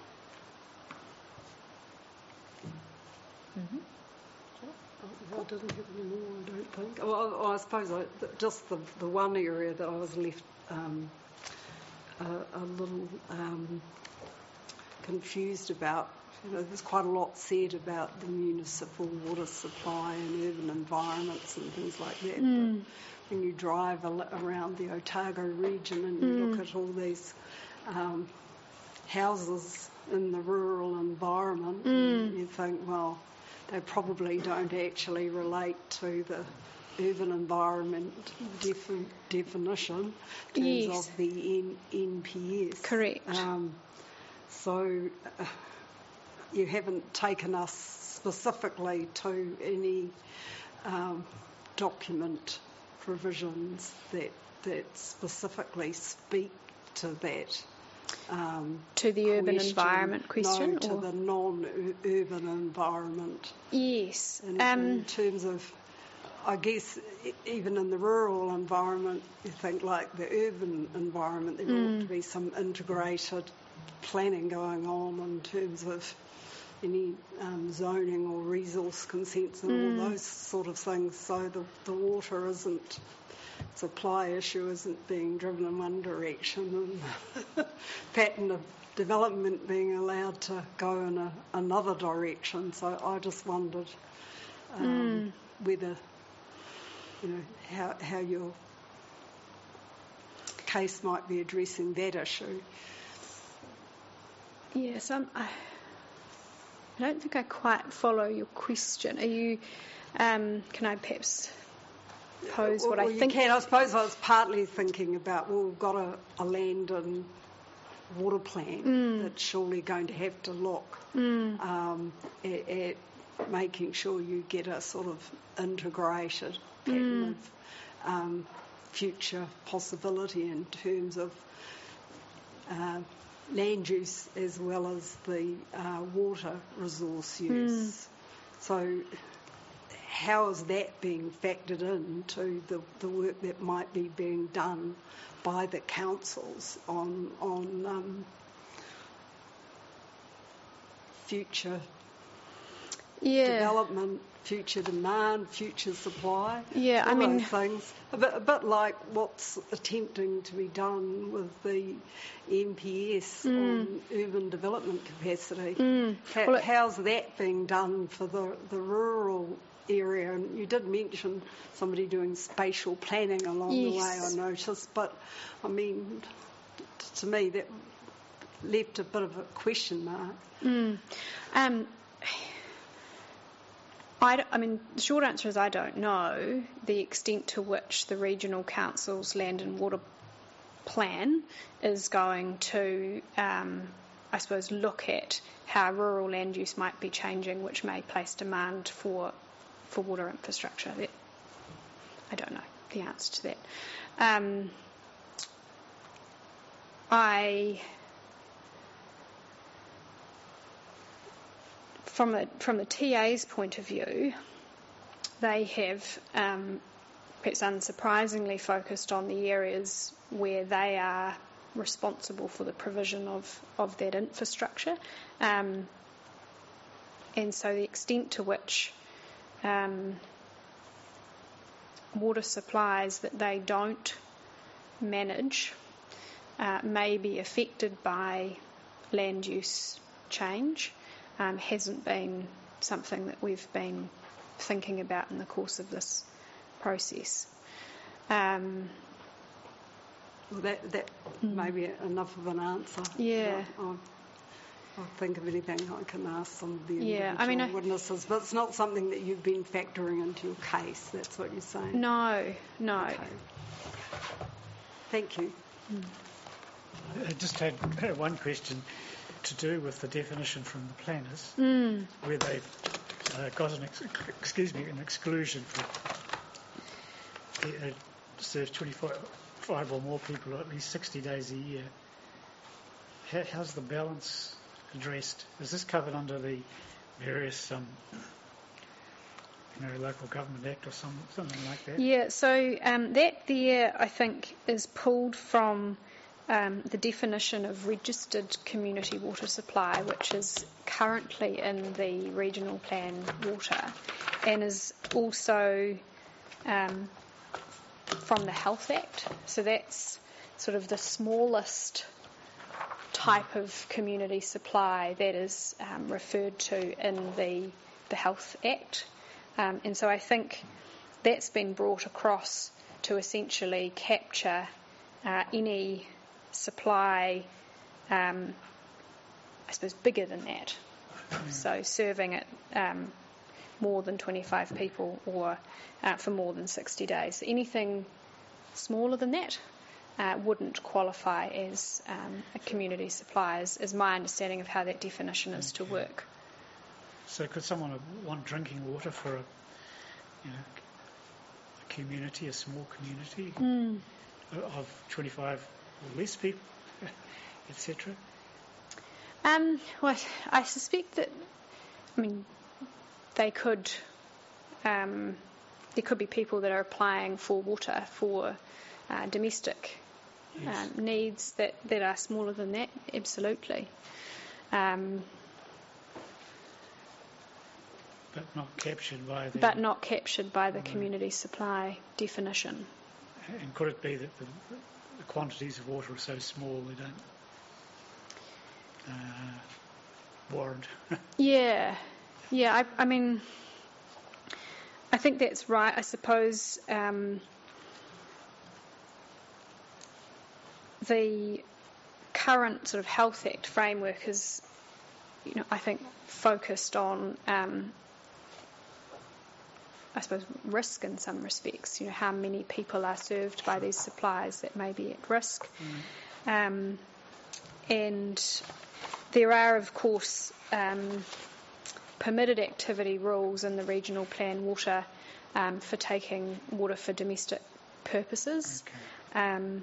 Mm-hmm. I didn't have any more, I don't think. Well, I, I suppose I, just the, the one area that I was left um, a, a little um, confused about. You know, there's quite a lot said about the municipal water supply and urban environments and things like that. Mm. But when you drive al- around the Otago region and you Mm. look at all these um, houses in the rural environment, Mm. you think, well, they probably don't actually relate to the urban environment defi- definition in terms Yes. of the N- N P S. Correct. Um, so uh, you haven't taken us specifically to any um, document provisions that that specifically speak to that. Um, To the urban question. environment question? No, to or? the non-urban environment. Yes. In, Um, in terms of, I guess, e- even in the rural environment, you think like the urban environment, there Mm. ought to be some integrated planning going on in terms of any um, zoning or resource consents and Mm. all those sort of things, so the, the water isn't, supply issue isn't being driven in one direction and pattern of development being allowed to go in a, another direction. So I just wondered um, Mm. whether, you know, how, how your case might be addressing that issue. Yes, I'm, I, I don't think I quite follow your question. Are you? Um, can I perhaps pose Well, what well, I you think? can. I suppose I was partly thinking about, well, we've got a, a land and water plan Mm. that's surely going to have to look Mm. um, at, at making sure you get a sort of integrated pattern Mm. of um, future possibility in terms of uh, land use as well as the uh, water resource use. So how is that being factored into the, the work that might be being done by the councils on on um, future Yeah. development, future demand, future supply? Yeah, all I mean- those things. A bit, a bit like what's attempting to be done with the N P S on urban development capacity. Mm. How, Well, it- how's that being done for the, the rural area? And you did mention somebody doing spatial planning along the way, I Yes. noticed, but I mean, t- to me that left a bit of a question mark. Mm. Um, I, don't- I mean, the short answer is I don't know the extent to which the regional council's land and water plan is going to, um, I suppose, look at how rural land use might be changing, which may place demand for for water infrastructure. That, I don't know the answer to that. Um, I. From the, from the T A's point of view, they have, um, perhaps unsurprisingly, focused on the areas where they are responsible for the provision of, of that infrastructure. Um, and so the extent to which um, water supplies that they don't manage uh, may be affected by land use change Um, hasn't been something that we've been thinking about in the course of this process. Um, Well, that that may be enough of an answer. Yeah. I'll, I'll think of anything I can ask some of the Yeah, individual I mean, I- witnesses, but it's not something that you've been factoring into your case. That's what you're saying. no, no. Okay. Thank you. I just had one question to do with the definition from the planners, Mm, where they've uh, got an ex- excuse me an exclusion for uh, serves twenty-five or more people at least sixty days a year. How, how's the balance addressed? Is this covered under the various um, you know, Local Government Act or some, something like that? Yeah, so um, that there, I think, is pulled from um, the definition of registered community water supply, which is currently in the regional plan water, and is also um, from the Health Act. So that's sort of the smallest type of community supply that is um, referred to in the, the Health Act. Um, and so I think that's been brought across to essentially capture uh, any supply, um, I suppose, bigger than that. Mm. So serving it um, more than twenty-five people or uh, for more than sixty days. Anything smaller than that uh, wouldn't qualify as um, a community supply, is, is my understanding of how that definition is to work. So could someone want drinking water for a, you know, a community, a small community mm. of twenty-five or less people, et cetera? Um, well, I suspect that, I mean, they could, um, there could be people that are applying for water for uh, domestic yes. um, needs that, that are smaller than that, absolutely. Um, But not captured by the... But not captured by the community supply definition. And could it be that the, the quantities of water are so small they don't uh, warrant? yeah, yeah. I, I mean, I think that's right. I suppose um, the current sort of Health Act framework is, you know, I think focused on. Um, I suppose, risk in some respects, you know, how many people are served by these supplies that may be at risk. Mm. Um, and there are, of course, um, permitted activity rules in the regional plan water um, for taking water for domestic purposes. Okay. Um,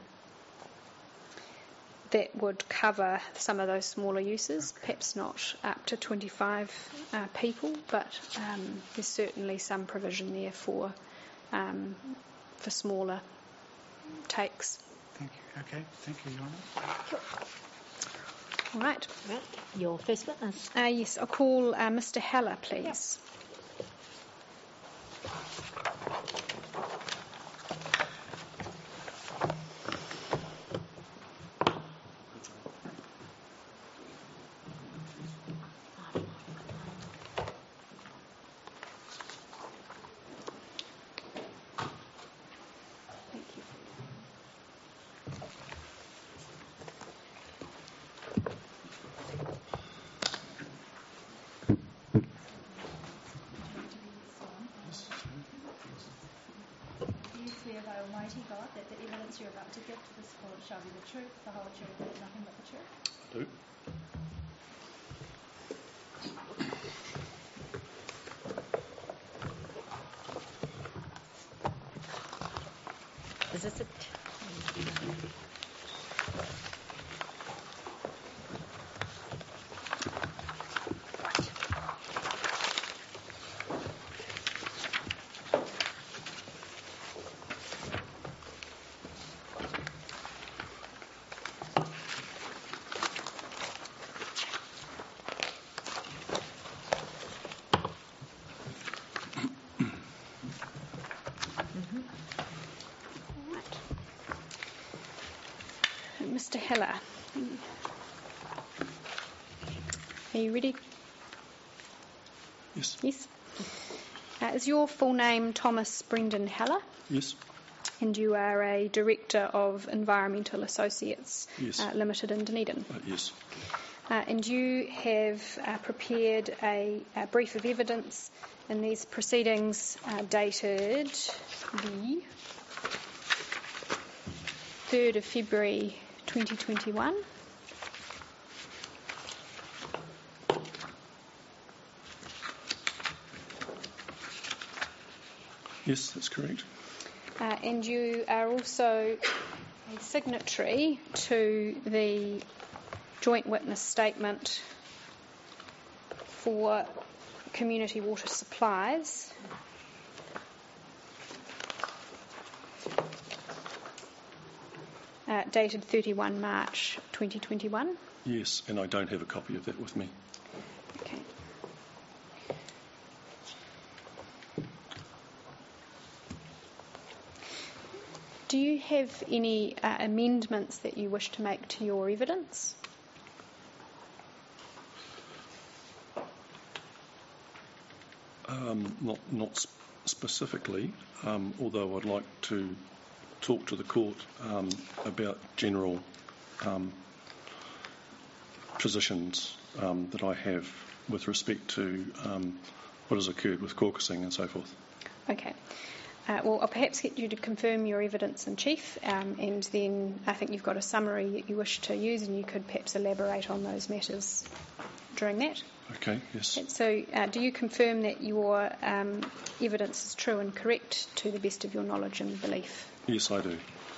that would cover some of those smaller uses, okay. Perhaps not up to twenty-five uh, people, but um, there's certainly some provision there for um, for smaller takes. Thank you. Okay, thank you, Your Honour. All right. Right. Your first witness. Uh, yes, I'll call uh, Mister Heller, please. Yep. Almighty God, that the evidence you're about to give to this court shall be the truth, the whole truth, and nothing but the truth? I do. Is this it? Mister Heller, are you ready? Yes. Yes. Uh, is your full name Thomas Brendan Heller? Yes. And you are a Director of Environmental Associates yes. uh, Limited in Dunedin? Uh, yes. Uh, and you have uh, prepared a, a brief of evidence in these proceedings uh, dated the third of February twenty twenty-one. Yes, that's correct. Uh, and you are also a signatory to the joint witness statement for community water supplies, uh, dated thirty-first March twenty twenty-one. Yes, and I don't have a copy of that with me. Okay. Do you have any uh, amendments that you wish to make to your evidence? Um, not not sp- specifically, um, although I'd like to talk to the court um, about general um, positions um, that I have with respect to um, what has occurred with caucusing and so forth. Okay. Uh, well, I'll perhaps get you to confirm your evidence in chief, um, and then I think you've got a summary that you wish to use, and you could perhaps elaborate on those matters during that. Okay, yes. So, uh, do you confirm that your um, evidence is true and correct to the best of your knowledge and belief? Yes, I do.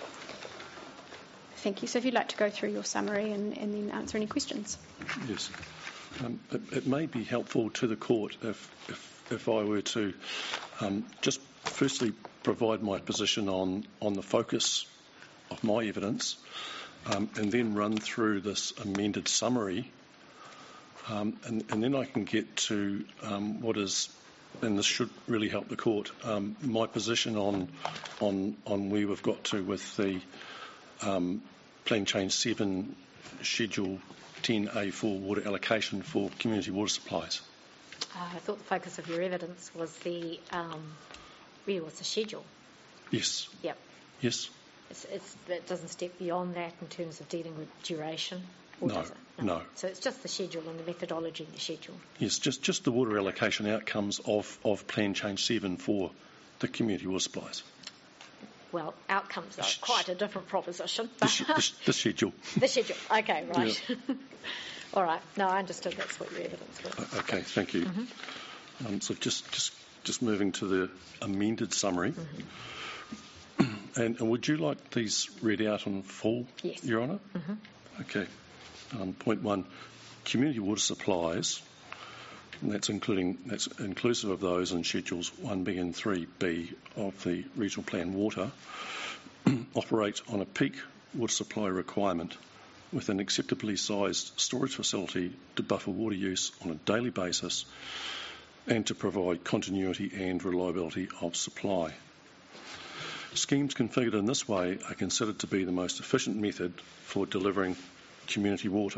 Thank you. So, if you'd like to go through your summary and, and then answer any questions. Yes. Um, it, it may be helpful to the court if, if, if I were to um, just firstly provide my position on, on the focus of my evidence um, and then run through this amended summary. Um, and, and then I can get to um, what is, and this should really help the court, um, my position on on on where we've got to with the um, Plan Change seven Schedule ten A four water allocation for community water supplies. Uh, I thought the focus of your evidence was the, um, really was the schedule. Yes. Yep. Yes. It's, it's, it doesn't step beyond that in terms of dealing with duration. Or No, does it? no. So it's just the schedule and the methodology of the schedule. Yes, just, just the water allocation outcomes of, of Plan Change seven for the community water supplies. Well, outcomes are Sh- quite a different proposition. The, sh- the, sh- the schedule. The schedule. Okay, right. All right. No, I understood that's what your evidence was. Okay, thank you. Mm-hmm. Um, so just, just, just moving to the amended summary. Mm-hmm. and, and would you like these read out in full, Yes. Your Honour? Mm-hmm. Okay. Um, point one, community water supplies, and that's including that's inclusive of those in Schedules one B and three B of the Regional Plan Water, operate on a peak water supply requirement with an acceptably sized storage facility to buffer water use on a daily basis and to provide continuity and reliability of supply. Schemes configured in this way are considered to be the most efficient method for delivering community water.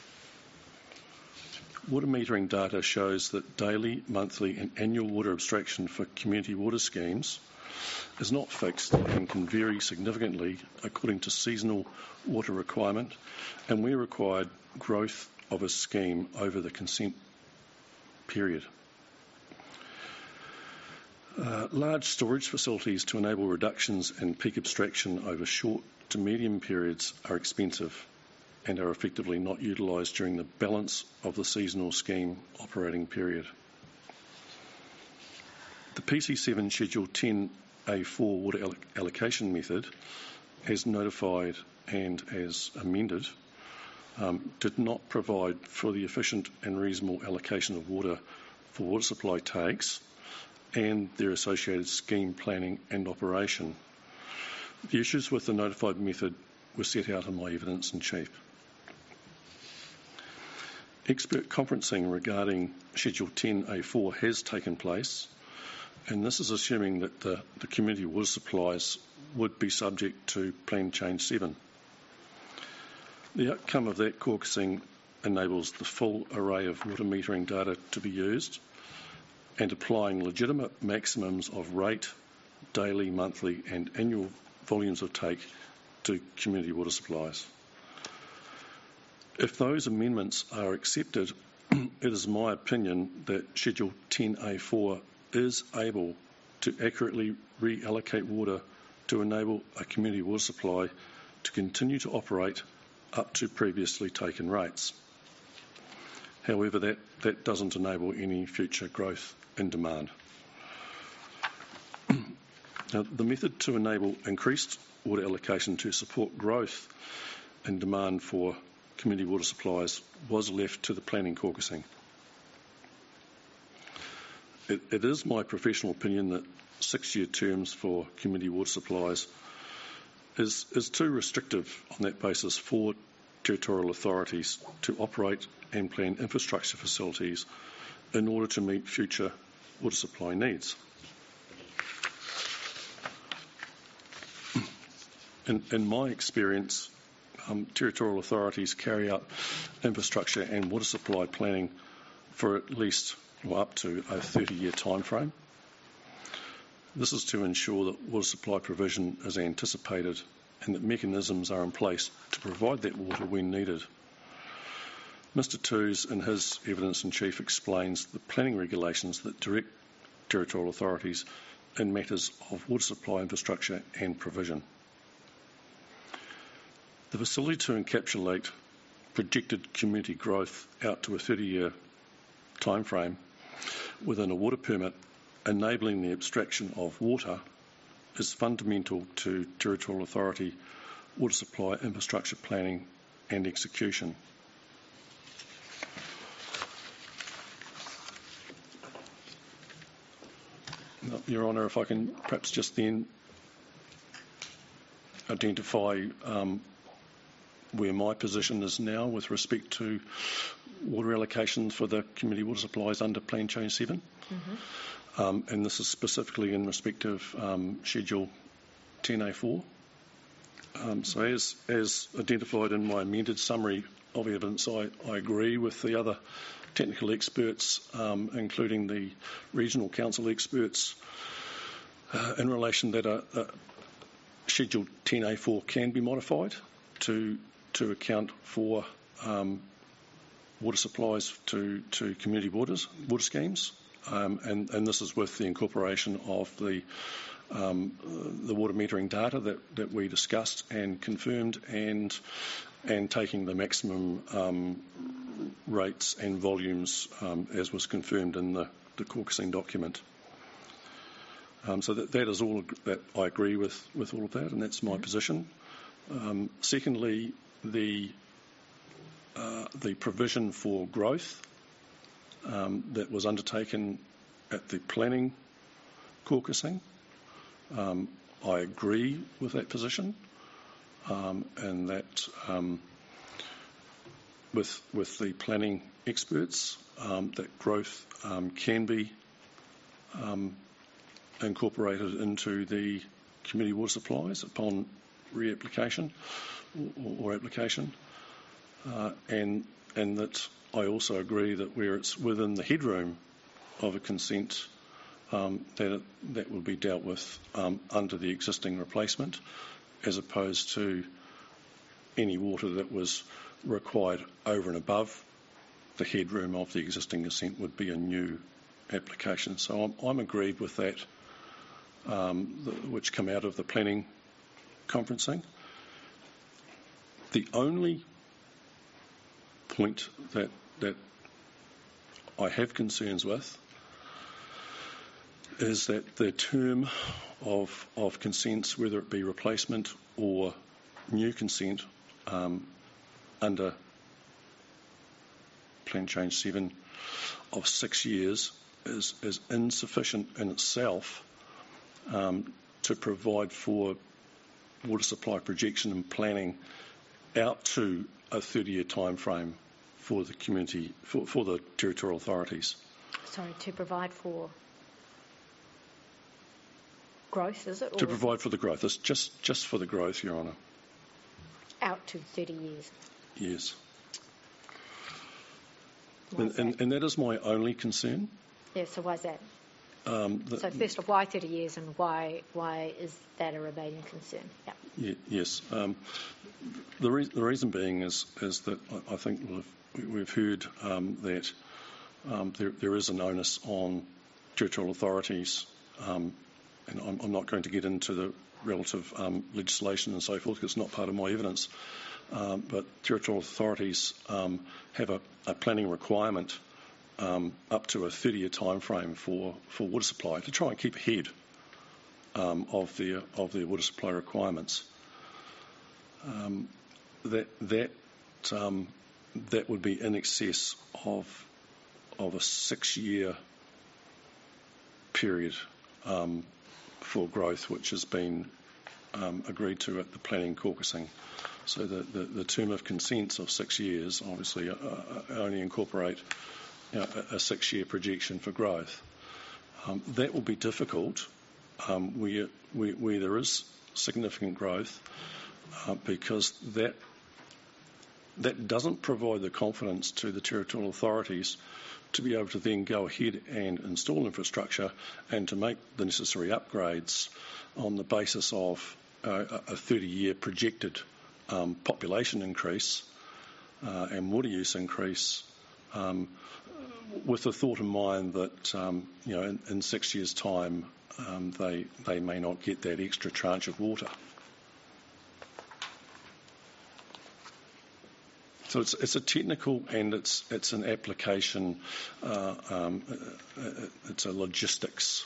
Water metering data shows that daily, monthly and annual water abstraction for community water schemes is not fixed and can vary significantly according to seasonal water requirement and where required growth of a scheme over the consent period. Uh, large storage facilities to enable reductions in peak abstraction over short to medium periods are expensive and are effectively not utilised during the balance of the seasonal scheme operating period. The P C seven Schedule ten A four water alloc- allocation method, as notified and as amended, um, did not provide for the efficient and reasonable allocation of water for water supply takes and their associated scheme planning and operation. The issues with the notified method were set out in my evidence in chief. Expert conferencing regarding Schedule ten A four has taken place, and this is assuming that the, the community water supplies would be subject to Plan Change seven. The outcome of that caucusing enables the full array of water metering data to be used and applying legitimate maximums of rate, daily, monthly and annual volumes of take to community water supplies. If those amendments are accepted, it is my opinion that Schedule ten A four is able to accurately reallocate water to enable a community water supply to continue to operate up to previously taken rates. However, that, that doesn't enable any future growth in demand. Now, the method to enable increased water allocation to support growth in demand for community water supplies was left to the planning caucusing. It, it is my professional opinion that six-year terms for community water supplies is, is too restrictive on that basis for territorial authorities to operate and plan infrastructure facilities in order to meet future water supply needs. In, in my experience, um, territorial authorities carry out infrastructure and water supply planning for at least or up to a thirty-year time frame. This is to ensure that water supply provision is anticipated and that mechanisms are in place to provide that water when needed. Mister Toos, in his evidence in chief, explains the planning regulations that direct territorial authorities in matters of water supply infrastructure and provision. The facility to encapsulate projected community growth out to a thirty-year time frame within a water permit enabling the abstraction of water is fundamental to territorial authority water supply infrastructure planning and execution. Now, Your Honour, if I can perhaps just then identify um, where my position is now with respect to water allocation for the community water supplies under Plan Change seven. Mm-hmm. Um, and this is specifically in respect of um, Schedule ten A four. Um, so as, as identified in my amended summary of evidence, I, I agree with the other technical experts, um, including the regional council experts, uh, in relation that a, a Schedule ten A four can be modified to to account for um, water supplies to, to community waters, water schemes, um, and, and this is with the incorporation of the um, the water metering data that, that we discussed and confirmed, and and taking the maximum um, rates and volumes um, as was confirmed in the, the caucusing document. Um, so that, that is all that I agree with, with all of that, and that's my mm-hmm. position. Um, secondly, the uh, the provision for growth um, that was undertaken at the planning caucusing, um, I agree with that position, um, and that um, with with the planning experts, um, that growth um, can be um, incorporated into the community water supplies upon reapplication or, or application, uh, and and that I also agree that where it's within the headroom of a consent, um, that it, that will be dealt with um, under the existing replacement, as opposed to any water that was required over and above the headroom of the existing consent would be a new application. So I'm, I'm agreed with that, um, the, which come out of the planning conferencing. The only point that that I have concerns with is that the term of of consents, whether it be replacement or new consent, um, under Plan Change seven of six years is, is insufficient in itself um, to provide for water supply projection and planning out to a thirty-year time frame for the community, for, for the territorial authorities. Sorry, to provide for growth, is it? Or to provide for the growth. It's just, just for the growth, Your Honour. Out to thirty years? Yes. And, and, and that is my only concern. Yeah, so why is that? Um, the, so first off, why thirty years, and why why is that a remaining concern? Yeah. Yeah, yes. Um, the, re- the reason being is is that I, I think we've, we've heard um, that um, there, there is an onus on territorial authorities, um, and I'm, I'm not going to get into the relative um, legislation and so forth because it's not part of my evidence, um, but territorial authorities um, have a, a planning requirement Um, up to a thirty-year time frame for, for water supply to try and keep ahead um, of their of their water supply requirements. Um, that that um, that would be in excess of of a six-year period um, for growth, which has been um, agreed to at the planning caucusing. So the, the, the term of consents of six years obviously uh, only incorporate you know, a, a six-year projection for growth. Um, that will be difficult um, where, where, where there is significant growth uh, because that that doesn't provide the confidence to the territorial authorities to be able to then go ahead and install infrastructure and to make the necessary upgrades on the basis of uh, a thirty-year projected um, population increase uh, and water use increase, um, with the thought in mind that um, you know in, in six years' time um, they they may not get that extra tranche of water. So it's, it's a technical and it's it's an application, uh, um, it's a logistics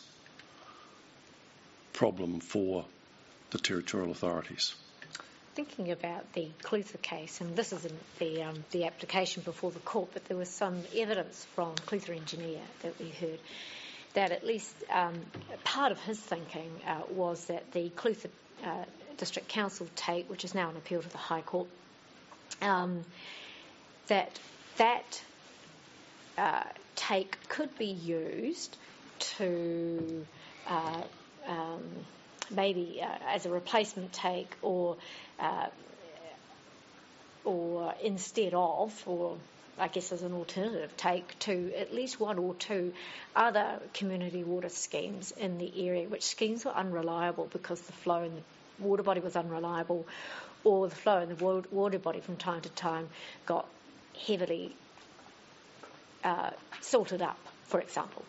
problem for the territorial authorities. Thinking about the Clutha case, and this isn't the um, the application before the court, but there was some evidence from Clutha engineer that we heard that at least um, part of his thinking uh, was that the Clutha uh, District Council take, which is now an appeal to the High Court, Um, that that uh, take could be used to uh, um, maybe uh, as a replacement take or uh, or instead of, or I guess as an alternative take to at least one or two other community water schemes in the area, which schemes were unreliable because the flow in the water body was unreliable, or the flow in the water body from time to time got heavily uh, salted up, for example.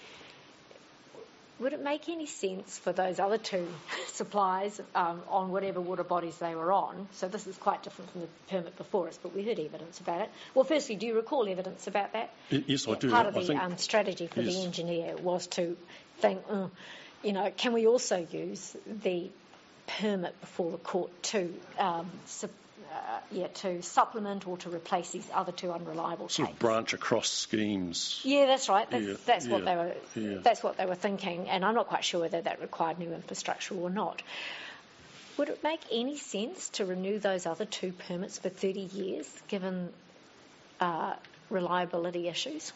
Would it make any sense for those other two supplies um, on whatever water bodies they were on? So this is quite different from the permit before us, but we heard evidence about it. Well, firstly, do you recall evidence about that? Yes, I do. Part of I the think, um, strategy for yes. the engineer was to think, mm, you know, can we also use the permit before the court to um, su- uh, yeah, to supplement or to replace these other two unreliable sort takes. of branch across schemes. Yeah, that's right. That's, Yeah, that's what yeah, they were. yeah. That's what they were thinking, and I'm not quite sure whether that required new infrastructure or not. Would it make any sense to renew those other two permits for thirty years, given uh, reliability issues?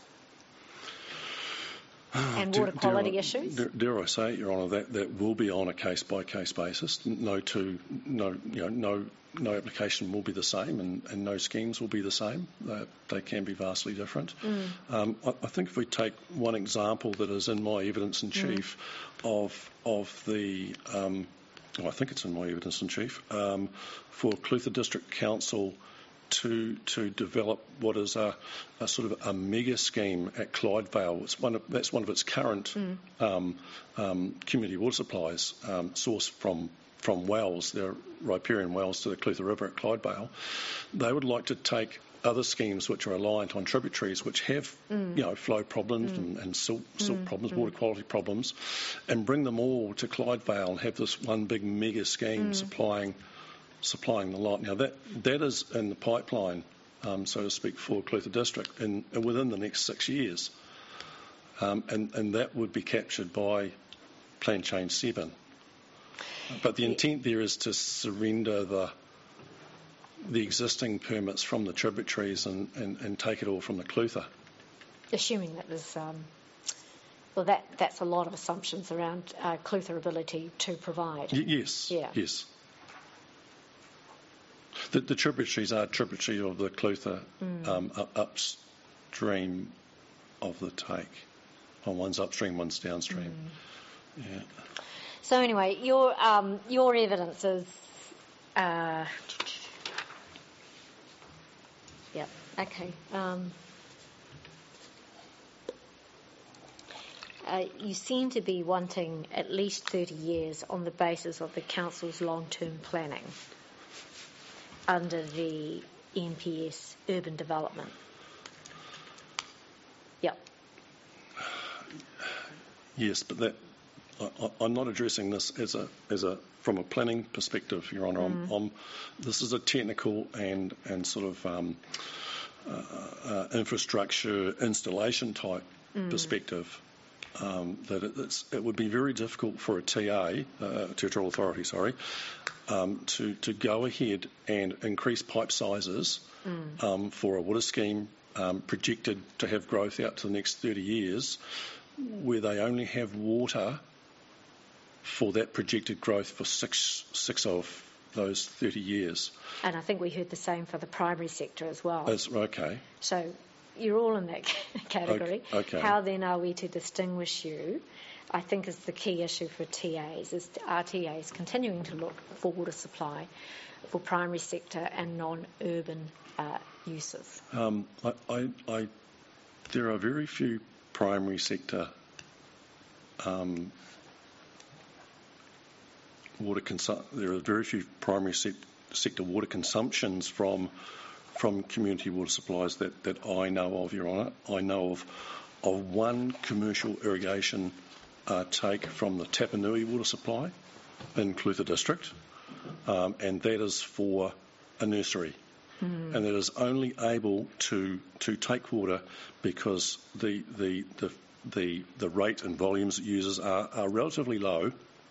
And water Dare- quality dare I- issues? Dare, dare I say, Your Honour, that, that will be on a case by case basis. No two, no, you know, no, no application will be the same, and, and no schemes will be the same. They, they can be vastly different. Mm. Um, I, I think if we take one example that is in my evidence in chief mm. of of the, um, well, I think it's in my evidence in chief um, for Clutha District Council to to develop what is a, a sort of a mega scheme at Clydevale. It's one of, that's one of its current mm. um, um, community water supplies um, sourced from from wells. They're riparian wells to the Clutha River at Clydevale. They would like to take other schemes which are reliant on tributaries which have mm. you know flow problems mm. and, and silt, silt mm. problems, mm. water quality problems, and bring them all to Clydevale and have this one big mega scheme mm. supplying supplying the lot. Now that that is in the pipeline, um, so to speak, for Clutha District in, in within the next six years, um, and and that would be captured by Plan Change seven. But the intent there is to surrender the the existing permits from the tributaries and, and, and take it all from the Clutha. Assuming that there's um, well, that that's a lot of assumptions around uh, Clutha ability to provide. Y- yes. Yeah. Yes. The, the tributaries are tributary of the Clutha mm. um, up, upstream of the take. Well, one's upstream, one's downstream. Mm. Yeah. So anyway, your um, your evidence is. Uh, yeah. Okay. Um, uh, you seem to be wanting at least thirty years on the basis of the council's long-term planning under the N P S urban development. Yep. Yes, but that I, I'm not addressing this as a as a from a planning perspective, Your Honour. Mm. I'm, I'm, this is a technical and and sort of um, uh, uh, infrastructure installation type mm. perspective. um, that it, it's, it would be very difficult for a T A, uh, Territorial Authority, sorry, um, to, to go ahead and increase pipe sizes mm. um, for a water scheme um, projected to have growth out to the next thirty years, where they only have water for that projected growth for six six of those thirty years. And I think we heard the same for the primary sector as well. That's, okay. So you're all in that category. Okay. okay. How then are we to distinguish you? I think is the key issue for T As, is our T As continuing to look for water supply for primary sector and non-urban uh, uses. Um, I, I, I, there are very few primary sector um, water consu- there are very few primary se- sector water consumptions from from community water supplies that, that I know of, Your Honour. I know of of one commercial irrigation uh, take from the Tapanui water supply in Clutha District, um, and that is for a nursery. Mm. And that is only able to to take water because the the the the, the rate and volumes it uses are, are relatively low,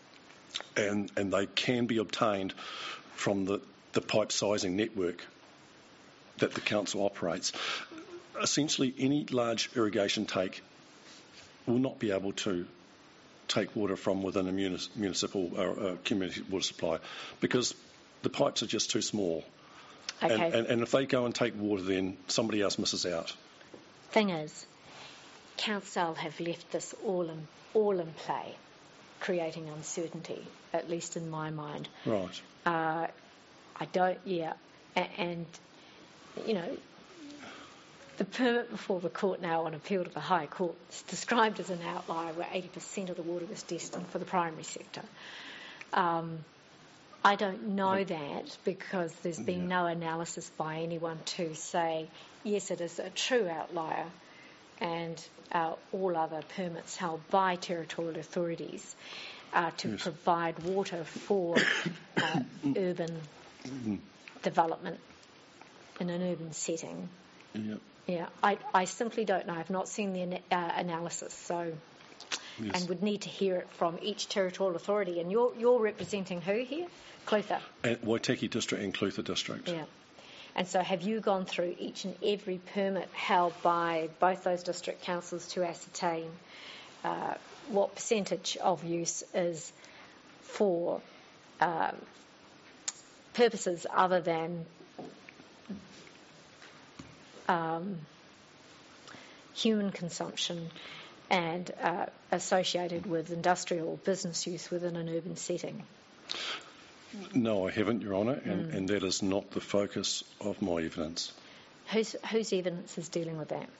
and and they can be obtained from the, the pipe sizing network that the council operates. Essentially, any large irrigation take will not be able to take water from within a munis- municipal or uh, community water supply because the pipes are just too small. Okay. And, and, and if they go and take water, then somebody else misses out. Thing is, council have left this all in all in play, creating uncertainty, at least in my mind. Right. Uh, I don't, yeah, and, and you know, the permit before the court now on appeal to the High Court is described as an outlier where eighty percent of the water was destined for the primary sector. Um, I don't know that because there's been yeah. no analysis by anyone to say, yes, it is a true outlier and uh, all other permits held by territorial authorities are to yes. provide water for uh, urban development in an urban setting. Yep. Yeah, I, I simply don't know. I've not seen the uh, analysis, so yes. and would need to hear it from each territorial authority. And you're you're representing who here? Clutha. At Waitaki District and Clutha District. Yeah. And so have you gone through each and every permit held by both those district councils to ascertain uh, what percentage of use is for um, purposes other than um, human consumption and uh, associated with industrial or business use within an urban setting? No, I haven't, Your Honour, and, Mm. and that is not the focus of my evidence. Whose, whose evidence is dealing with that?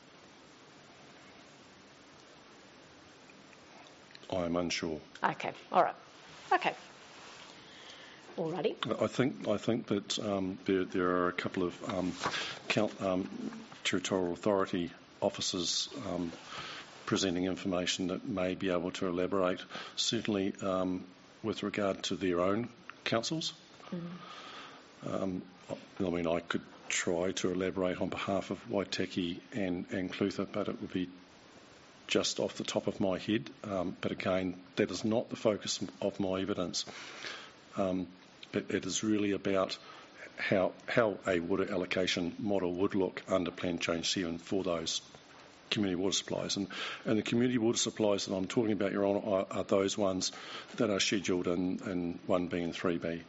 I am unsure. Okay, all right. Okay. Alrighty. I think I think that um, there there are a couple of um, count, um, territorial authority officers um, presenting information that may be able to elaborate, certainly um, with regard to their own councils. Mm. Um, I mean, I could try to elaborate on behalf of Waitaki and, and Clutha, but it would be just off the top of my head. Um, but again, that is not the focus of my evidence. Um, it, it is really about how how a water allocation model would look under Plan Change seven for those community water supplies. And, and the community water supplies that I'm talking about, Your Honour, are, are those ones that are scheduled in, in one B and three B.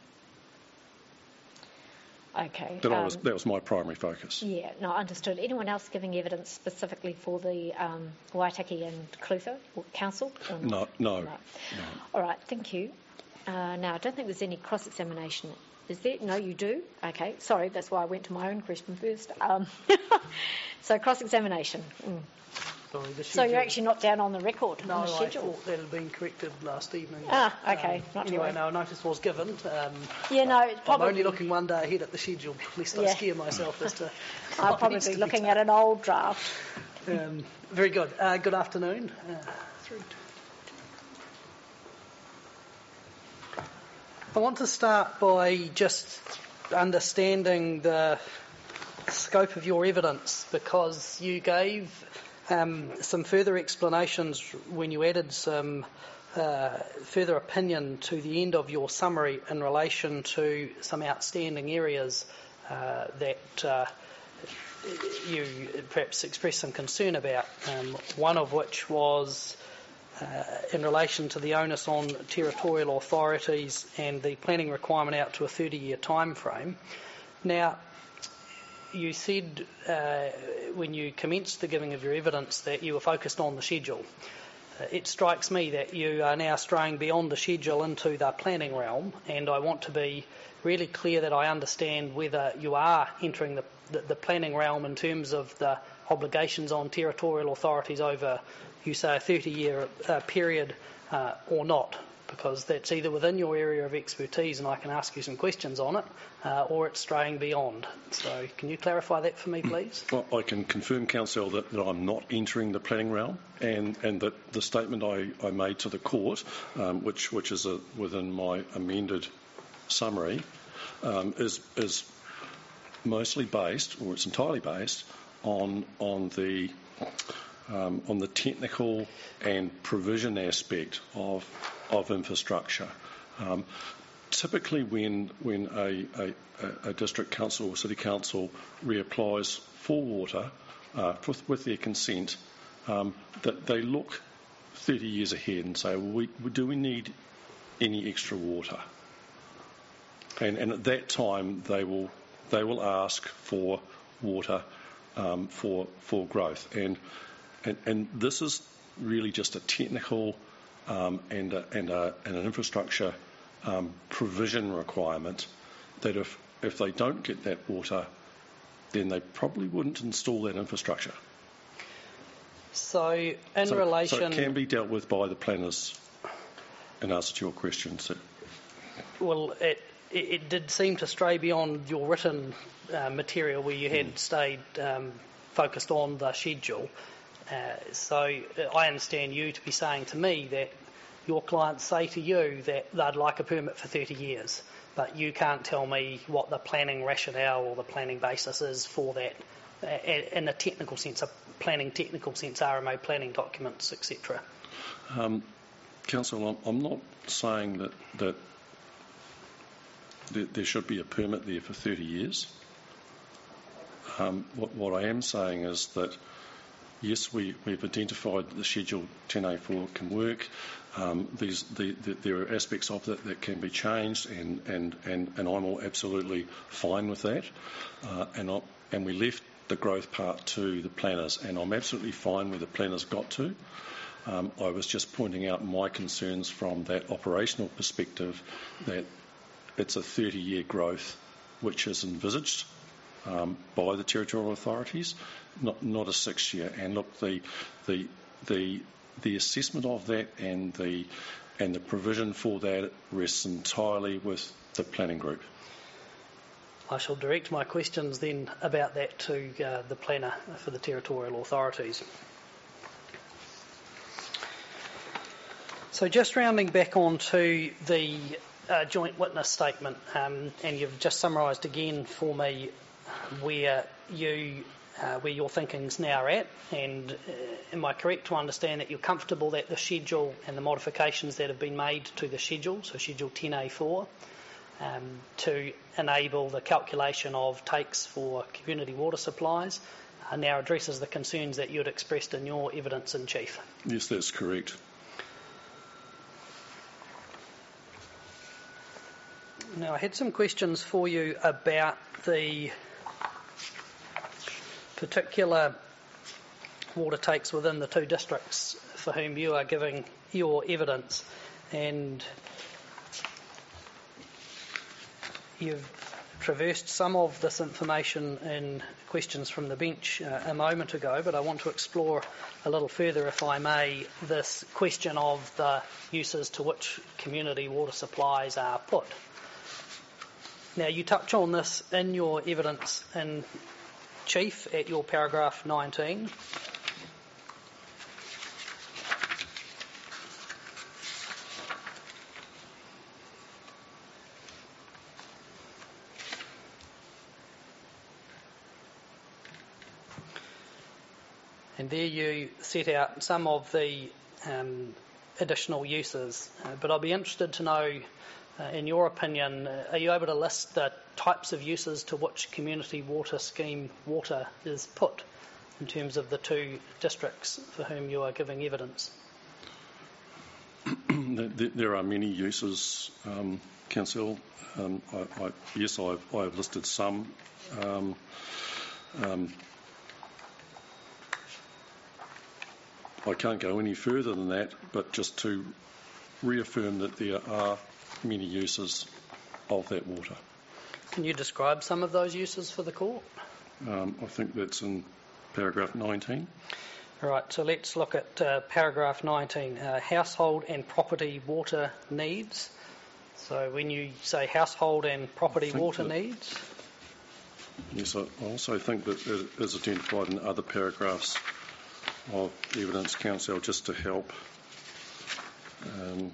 Okay. That, um, I was, that was my primary focus. Yeah, no, understood. Anyone else giving evidence specifically for the um, Waitaki and Clutha or Council? Or No, no, no. All right, thank you. Uh, now, I don't think there's any cross-examination. Is there? No, you do? Okay, sorry, that's why I went to my own question first. Um, so, cross-examination. Mm. Sorry, the So you're actually not down on the record, no, on the I schedule? thought that had been corrected last evening. Ah, okay, Um, not to anyway, worry. no, notice was given. Um, Yeah, no, it's probably... I'm only looking one day ahead at the schedule, lest I Yeah. scare myself as to I'm what probably needs to be looking done. at an old draft. Um, very good. Uh, good afternoon. Uh, three, two. I want to start by just understanding the scope of your evidence, because you gave Um, some further explanations when you added some uh, further opinion to the end of your summary in relation to some outstanding areas uh, that uh, you perhaps expressed some concern about, um, one of which was uh, in relation to the onus on territorial authorities and the planning requirement out to a thirty-year time frame. Now, you said uh, when you commenced the giving of your evidence that you were focused on the schedule. Uh, it strikes me that you are now straying beyond the schedule into the planning realm, and I want to be really clear that I understand whether you are entering the, the, the planning realm in terms of the obligations on territorial authorities over, you say, a thirty-year uh, period uh, or not, because that's either within your area of expertise and I can ask you some questions on it, uh, or it's straying beyond. So can you clarify that for me, please? Well, I can confirm, Councillor, that, that I'm not entering the planning realm, and, and that the statement I, I made to the court, um, which, which is a, within my amended summary, um, is, is mostly based, or it's entirely based, on, on the Um, on the technical and provision aspect of of infrastructure. Um, typically, when when a, a, a district council or city council reapplies for water uh, with, with their consent, um, that they look thirty years ahead and say, well, we, do we need any extra water? And, and at that time, they will they will ask for water um, for for growth. And And, and this is really just a technical um, and, a, and, a, and an infrastructure um, provision requirement that if, if they don't get that water, then they probably wouldn't install that infrastructure. So, in so, relation... So it can be dealt with by the planners in answer to your question, sir. Well, it, it, it did seem to stray beyond your written uh, material where you had mm. stayed um, focused on the schedule. Uh, so I understand you to be saying to me that your clients say to you that they'd like a permit for thirty years, but you can't tell me what the planning rationale or the planning basis is for that uh, in a technical sense, a planning technical sense, R M O planning documents, et cetera. Um, Council, I'm, I'm not saying that, that there, there should be a permit there for thirty years. Um, what, what I am saying is that yes, we, we've identified that the Schedule ten A four can work. Um, these, the, the, there are aspects of it that can be changed, and, and, and, and I'm all absolutely fine with that. Uh, and, I, and we left the growth part to the planners, and I'm absolutely fine where the planners got to. Um, I was just pointing out my concerns from that operational perspective, that it's a thirty-year growth which is envisaged Um, by the territorial authorities, not not a six year. And look, the the the the assessment of that and the and the provision for that rests entirely with the planning group. I shall direct my questions then about that to uh, the planner for the territorial authorities. So just rounding back on to the uh, joint witness statement, um, and you've just summarised again for me where you, uh, where your thinking's now at, and uh, am I correct to understand that you're comfortable that the schedule and the modifications that have been made to the schedule, so Schedule ten A four, um, to enable the calculation of takes for community water supplies, uh, now addresses the concerns that you had expressed in your evidence in chief? Yes, that's correct. Now, I had some questions for you about the particular water takes within the two districts for whom you are giving your evidence, and you've traversed some of this information in questions from the bench uh, a moment ago, but I want to explore a little further, if I may, this question of the uses to which community water supplies are put. Now, you touch on this in your evidence in chief at your paragraph nineteen. and there you set out some of the um, additional uses. Uh, but I'd be interested to know, uh, in your opinion, uh, are you able to list the types of uses to which community water scheme water is put in terms of the two districts for whom you are giving evidence? There are many uses, um, Council. Um, I, I, yes, I've, I've listed some. Um, um, I can't go any further than that, but just to reaffirm that there are many uses of that water. Can you describe some of those uses for the court? Um, I think that's in paragraph nineteen. Right, so let's look at uh, paragraph nineteen, uh, household and property water needs. So when you say household and property water that, needs? Yes, I also think that it is identified in other paragraphs of evidence, Council, just to help. Um,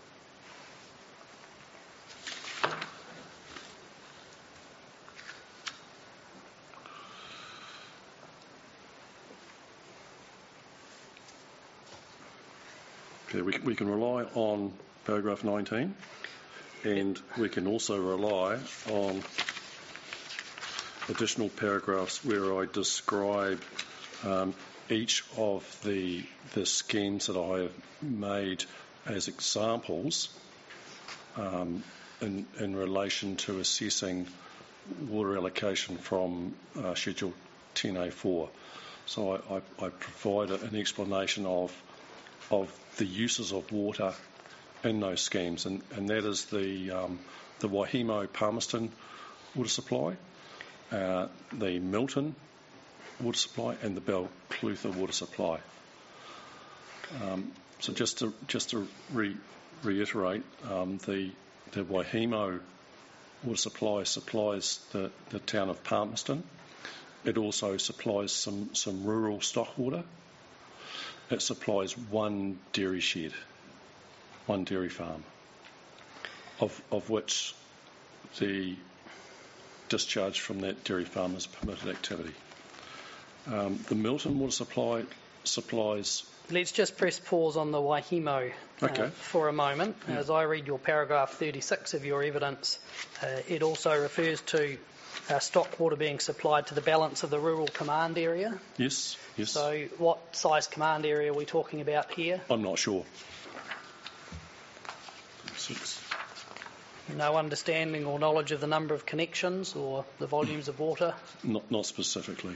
Okay, we, we can rely on paragraph nineteen, and we can also rely on additional paragraphs where I describe um, each of the, the schemes that I have made as examples um, in, in relation to assessing water allocation from uh, Schedule ten A four. So I, I, I provide an explanation of of the uses of water in those schemes, and, and that is the um, the Waihemo Palmerston water supply, uh, the Milton water supply, and the Balclutha water supply. Um, so just to just to re- reiterate, um, the the Waihemo water supply supplies the, the town of Palmerston. It also supplies some, some rural stock water. It supplies one dairy shed, one dairy farm, of of which the discharge from that dairy farm is permitted activity. Um, the Milton water supply supplies. Let's just press pause on the Waihemo uh, okay. for a moment. Yeah. As I read your paragraph thirty-six of your evidence, uh, it also refers to uh, stock water being supplied to the balance of the rural command area. Yes, yes. So what size command area are we talking about here? I'm not sure. Six. No understanding or knowledge of the number of connections or the volumes of water? Not, not specifically.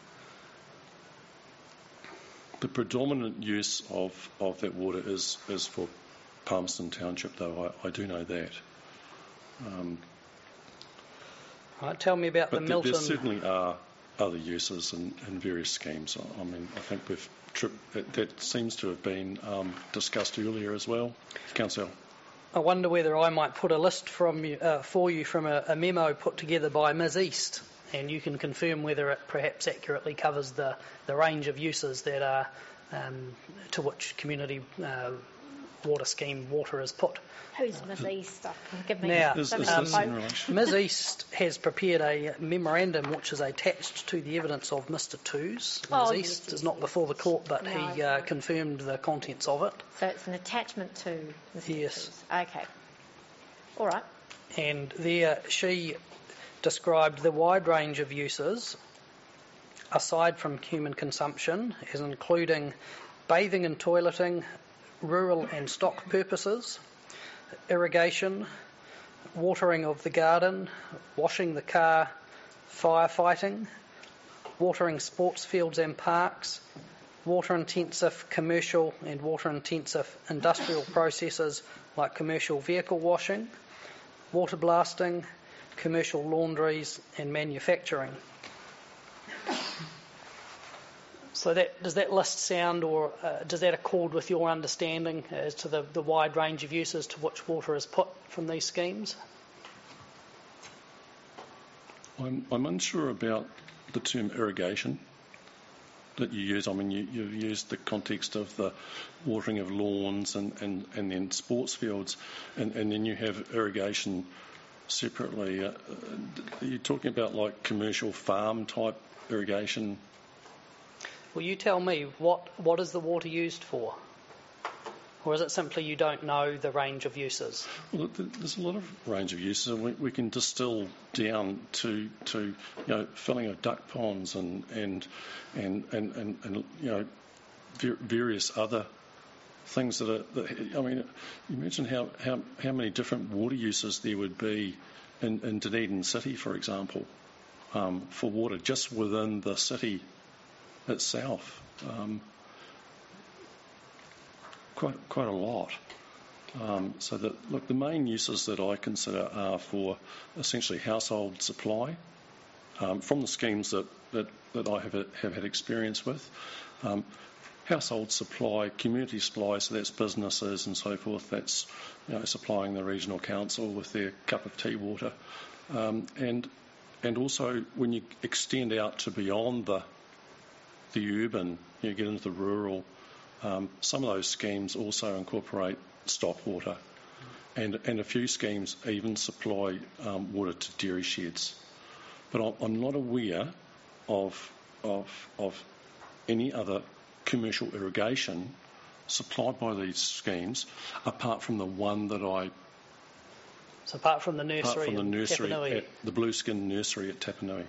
The predominant use of, of that water is, is for Palmerston Township, though. I, I do know that. Um, Right, tell me about but the th- Milton. there certainly are other uses in, in various schemes. I, I mean, I think we've tri- that, that seems to have been um, discussed earlier as well. Councillor. I wonder whether I might put a list from you, uh, for you from a, a memo put together by Miz East, and you can confirm whether it perhaps accurately covers the, the range of uses that are um, to which community uh, water scheme water is put. Who's Miz East? Give me Now, Is, some is info. this in relation? Miz East has prepared a memorandum which is attached to the evidence of Mister Toos. Oh, Miz yes, East yes, is not yes. before the court, but No, he uh, no. confirmed the contents of it. So it's an attachment to Mister Yes. Toos. Okay. All right. And there she described the wide range of uses aside from human consumption, as including bathing and toileting, rural and stock purposes, irrigation, watering of the garden, washing the car, firefighting, watering sports fields and parks, water-intensive commercial and water-intensive industrial processes like commercial vehicle washing, water blasting, commercial laundries and manufacturing. So that, does that list sound, or uh, does that accord with your understanding as to the, the wide range of uses to which water is put from these schemes? I'm, I'm unsure about the term irrigation that you use. I mean, you, you've used the context of the watering of lawns and, and, and then sports fields, and, and then you have irrigation separately. Uh, are you talking about like commercial farm type irrigation? Will you tell me what, what is the water used for? Or is it simply you don't know the range of uses? Well, there's a lot of range of uses, and we, we can distill down to, to you know, filling of duck ponds and and and and, and, and you know ver- various other things that are. That, I mean, you imagine how, how, how many different water uses there would be in, in Dunedin City, for example, um, for water just within the city itself. Um, Quite, quite a lot. Um, so that, look, the main uses that I consider are for essentially household supply um, from the schemes that, that, that I have, have had experience with. Um, household supply, community supply, so that's businesses and so forth. That's, you know, supplying the regional council with their cup of tea water, um, and and also when you extend out to beyond the the urban, you get into the rural. Um, some of those schemes also incorporate stock water, and, and a few schemes even supply um, water to dairy sheds. But I'm not aware of, of, of any other commercial irrigation supplied by these schemes, apart from the one that I. So apart from the nursery, apart from the nursery, Tapanui. at the Blueskin Nursery at Tapanui.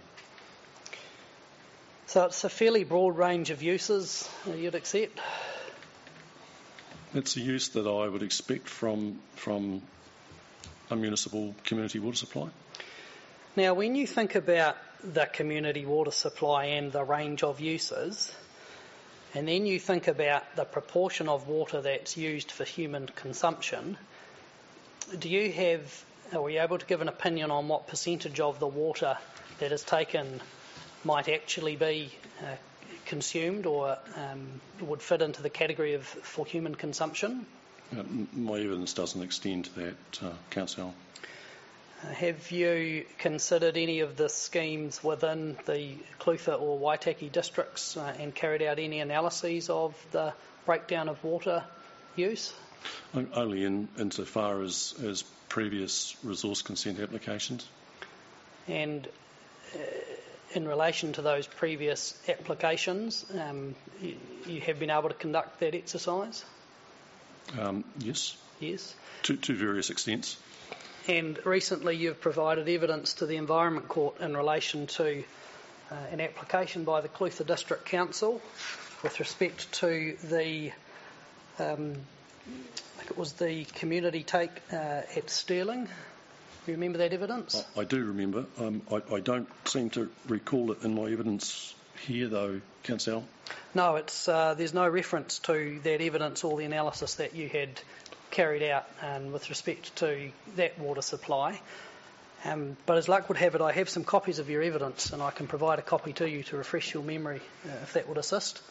So it's a fairly broad range of uses, you'd accept. It's a use that I would expect from from a municipal community water supply. Now, when you think about the community water supply and the range of uses, and then you think about the proportion of water that's used for human consumption, do you have, are we able to give an opinion on what percentage of the water that is taken might actually be uh, consumed or um, would fit into the category of for human consumption? Uh, my evidence doesn't extend to that, uh, Councillor. Uh, have you considered any of the schemes within the Clutha or Waitaki districts uh, and carried out any analyses of the breakdown of water use? Only in insofar as, as previous resource consent applications. And uh, in relation to those previous applications, um, you, you have been able to conduct that exercise? Um, yes. Yes. To, to various extents. And recently you've provided evidence to the Environment Court in relation to uh, an application by the Clutha District Council with respect to the, um, I think it was the community take uh, at Stirling. You remember that evidence? I, I do remember. Um, I, I don't seem to recall it in my evidence here, though, Councillor. No, it's uh, there's no reference to that evidence or the analysis that you had carried out um, with respect to that water supply. Um, but as luck would have it, I have some copies of your evidence, and I can provide a copy to you to refresh your memory, uh, if that would assist.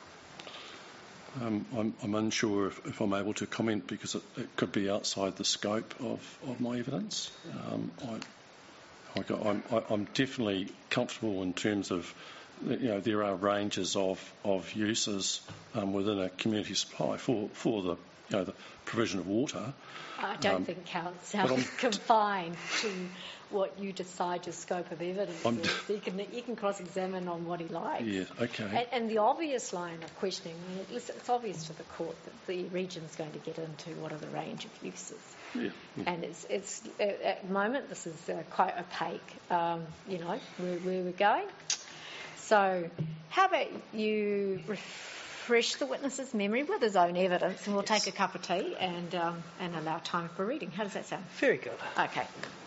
Um, I'm, I'm unsure if, if I'm able to comment because it, it could be outside the scope of, of my evidence. Um, I, I, I'm, I'm definitely comfortable in terms of, you know, there are ranges of, of uses um, within a community supply for, for the, you know, the provision of water. I don't um, think Council is confined to what you decide your scope of evidence I'm is. You can, you can cross-examine on what he likes. Yeah, okay. And, and the obvious line of questioning, listen, it's obvious to the court that the region's going to get into what are the range of uses. Yeah, yeah. And it's, it's at the moment, this is uh, quite opaque, um, you know, where, where we're going. So how about you refresh the witness's memory with his own evidence, and we'll Yes. take a cup of tea and, um, and allow time for reading. How does that sound? Very good. Okay.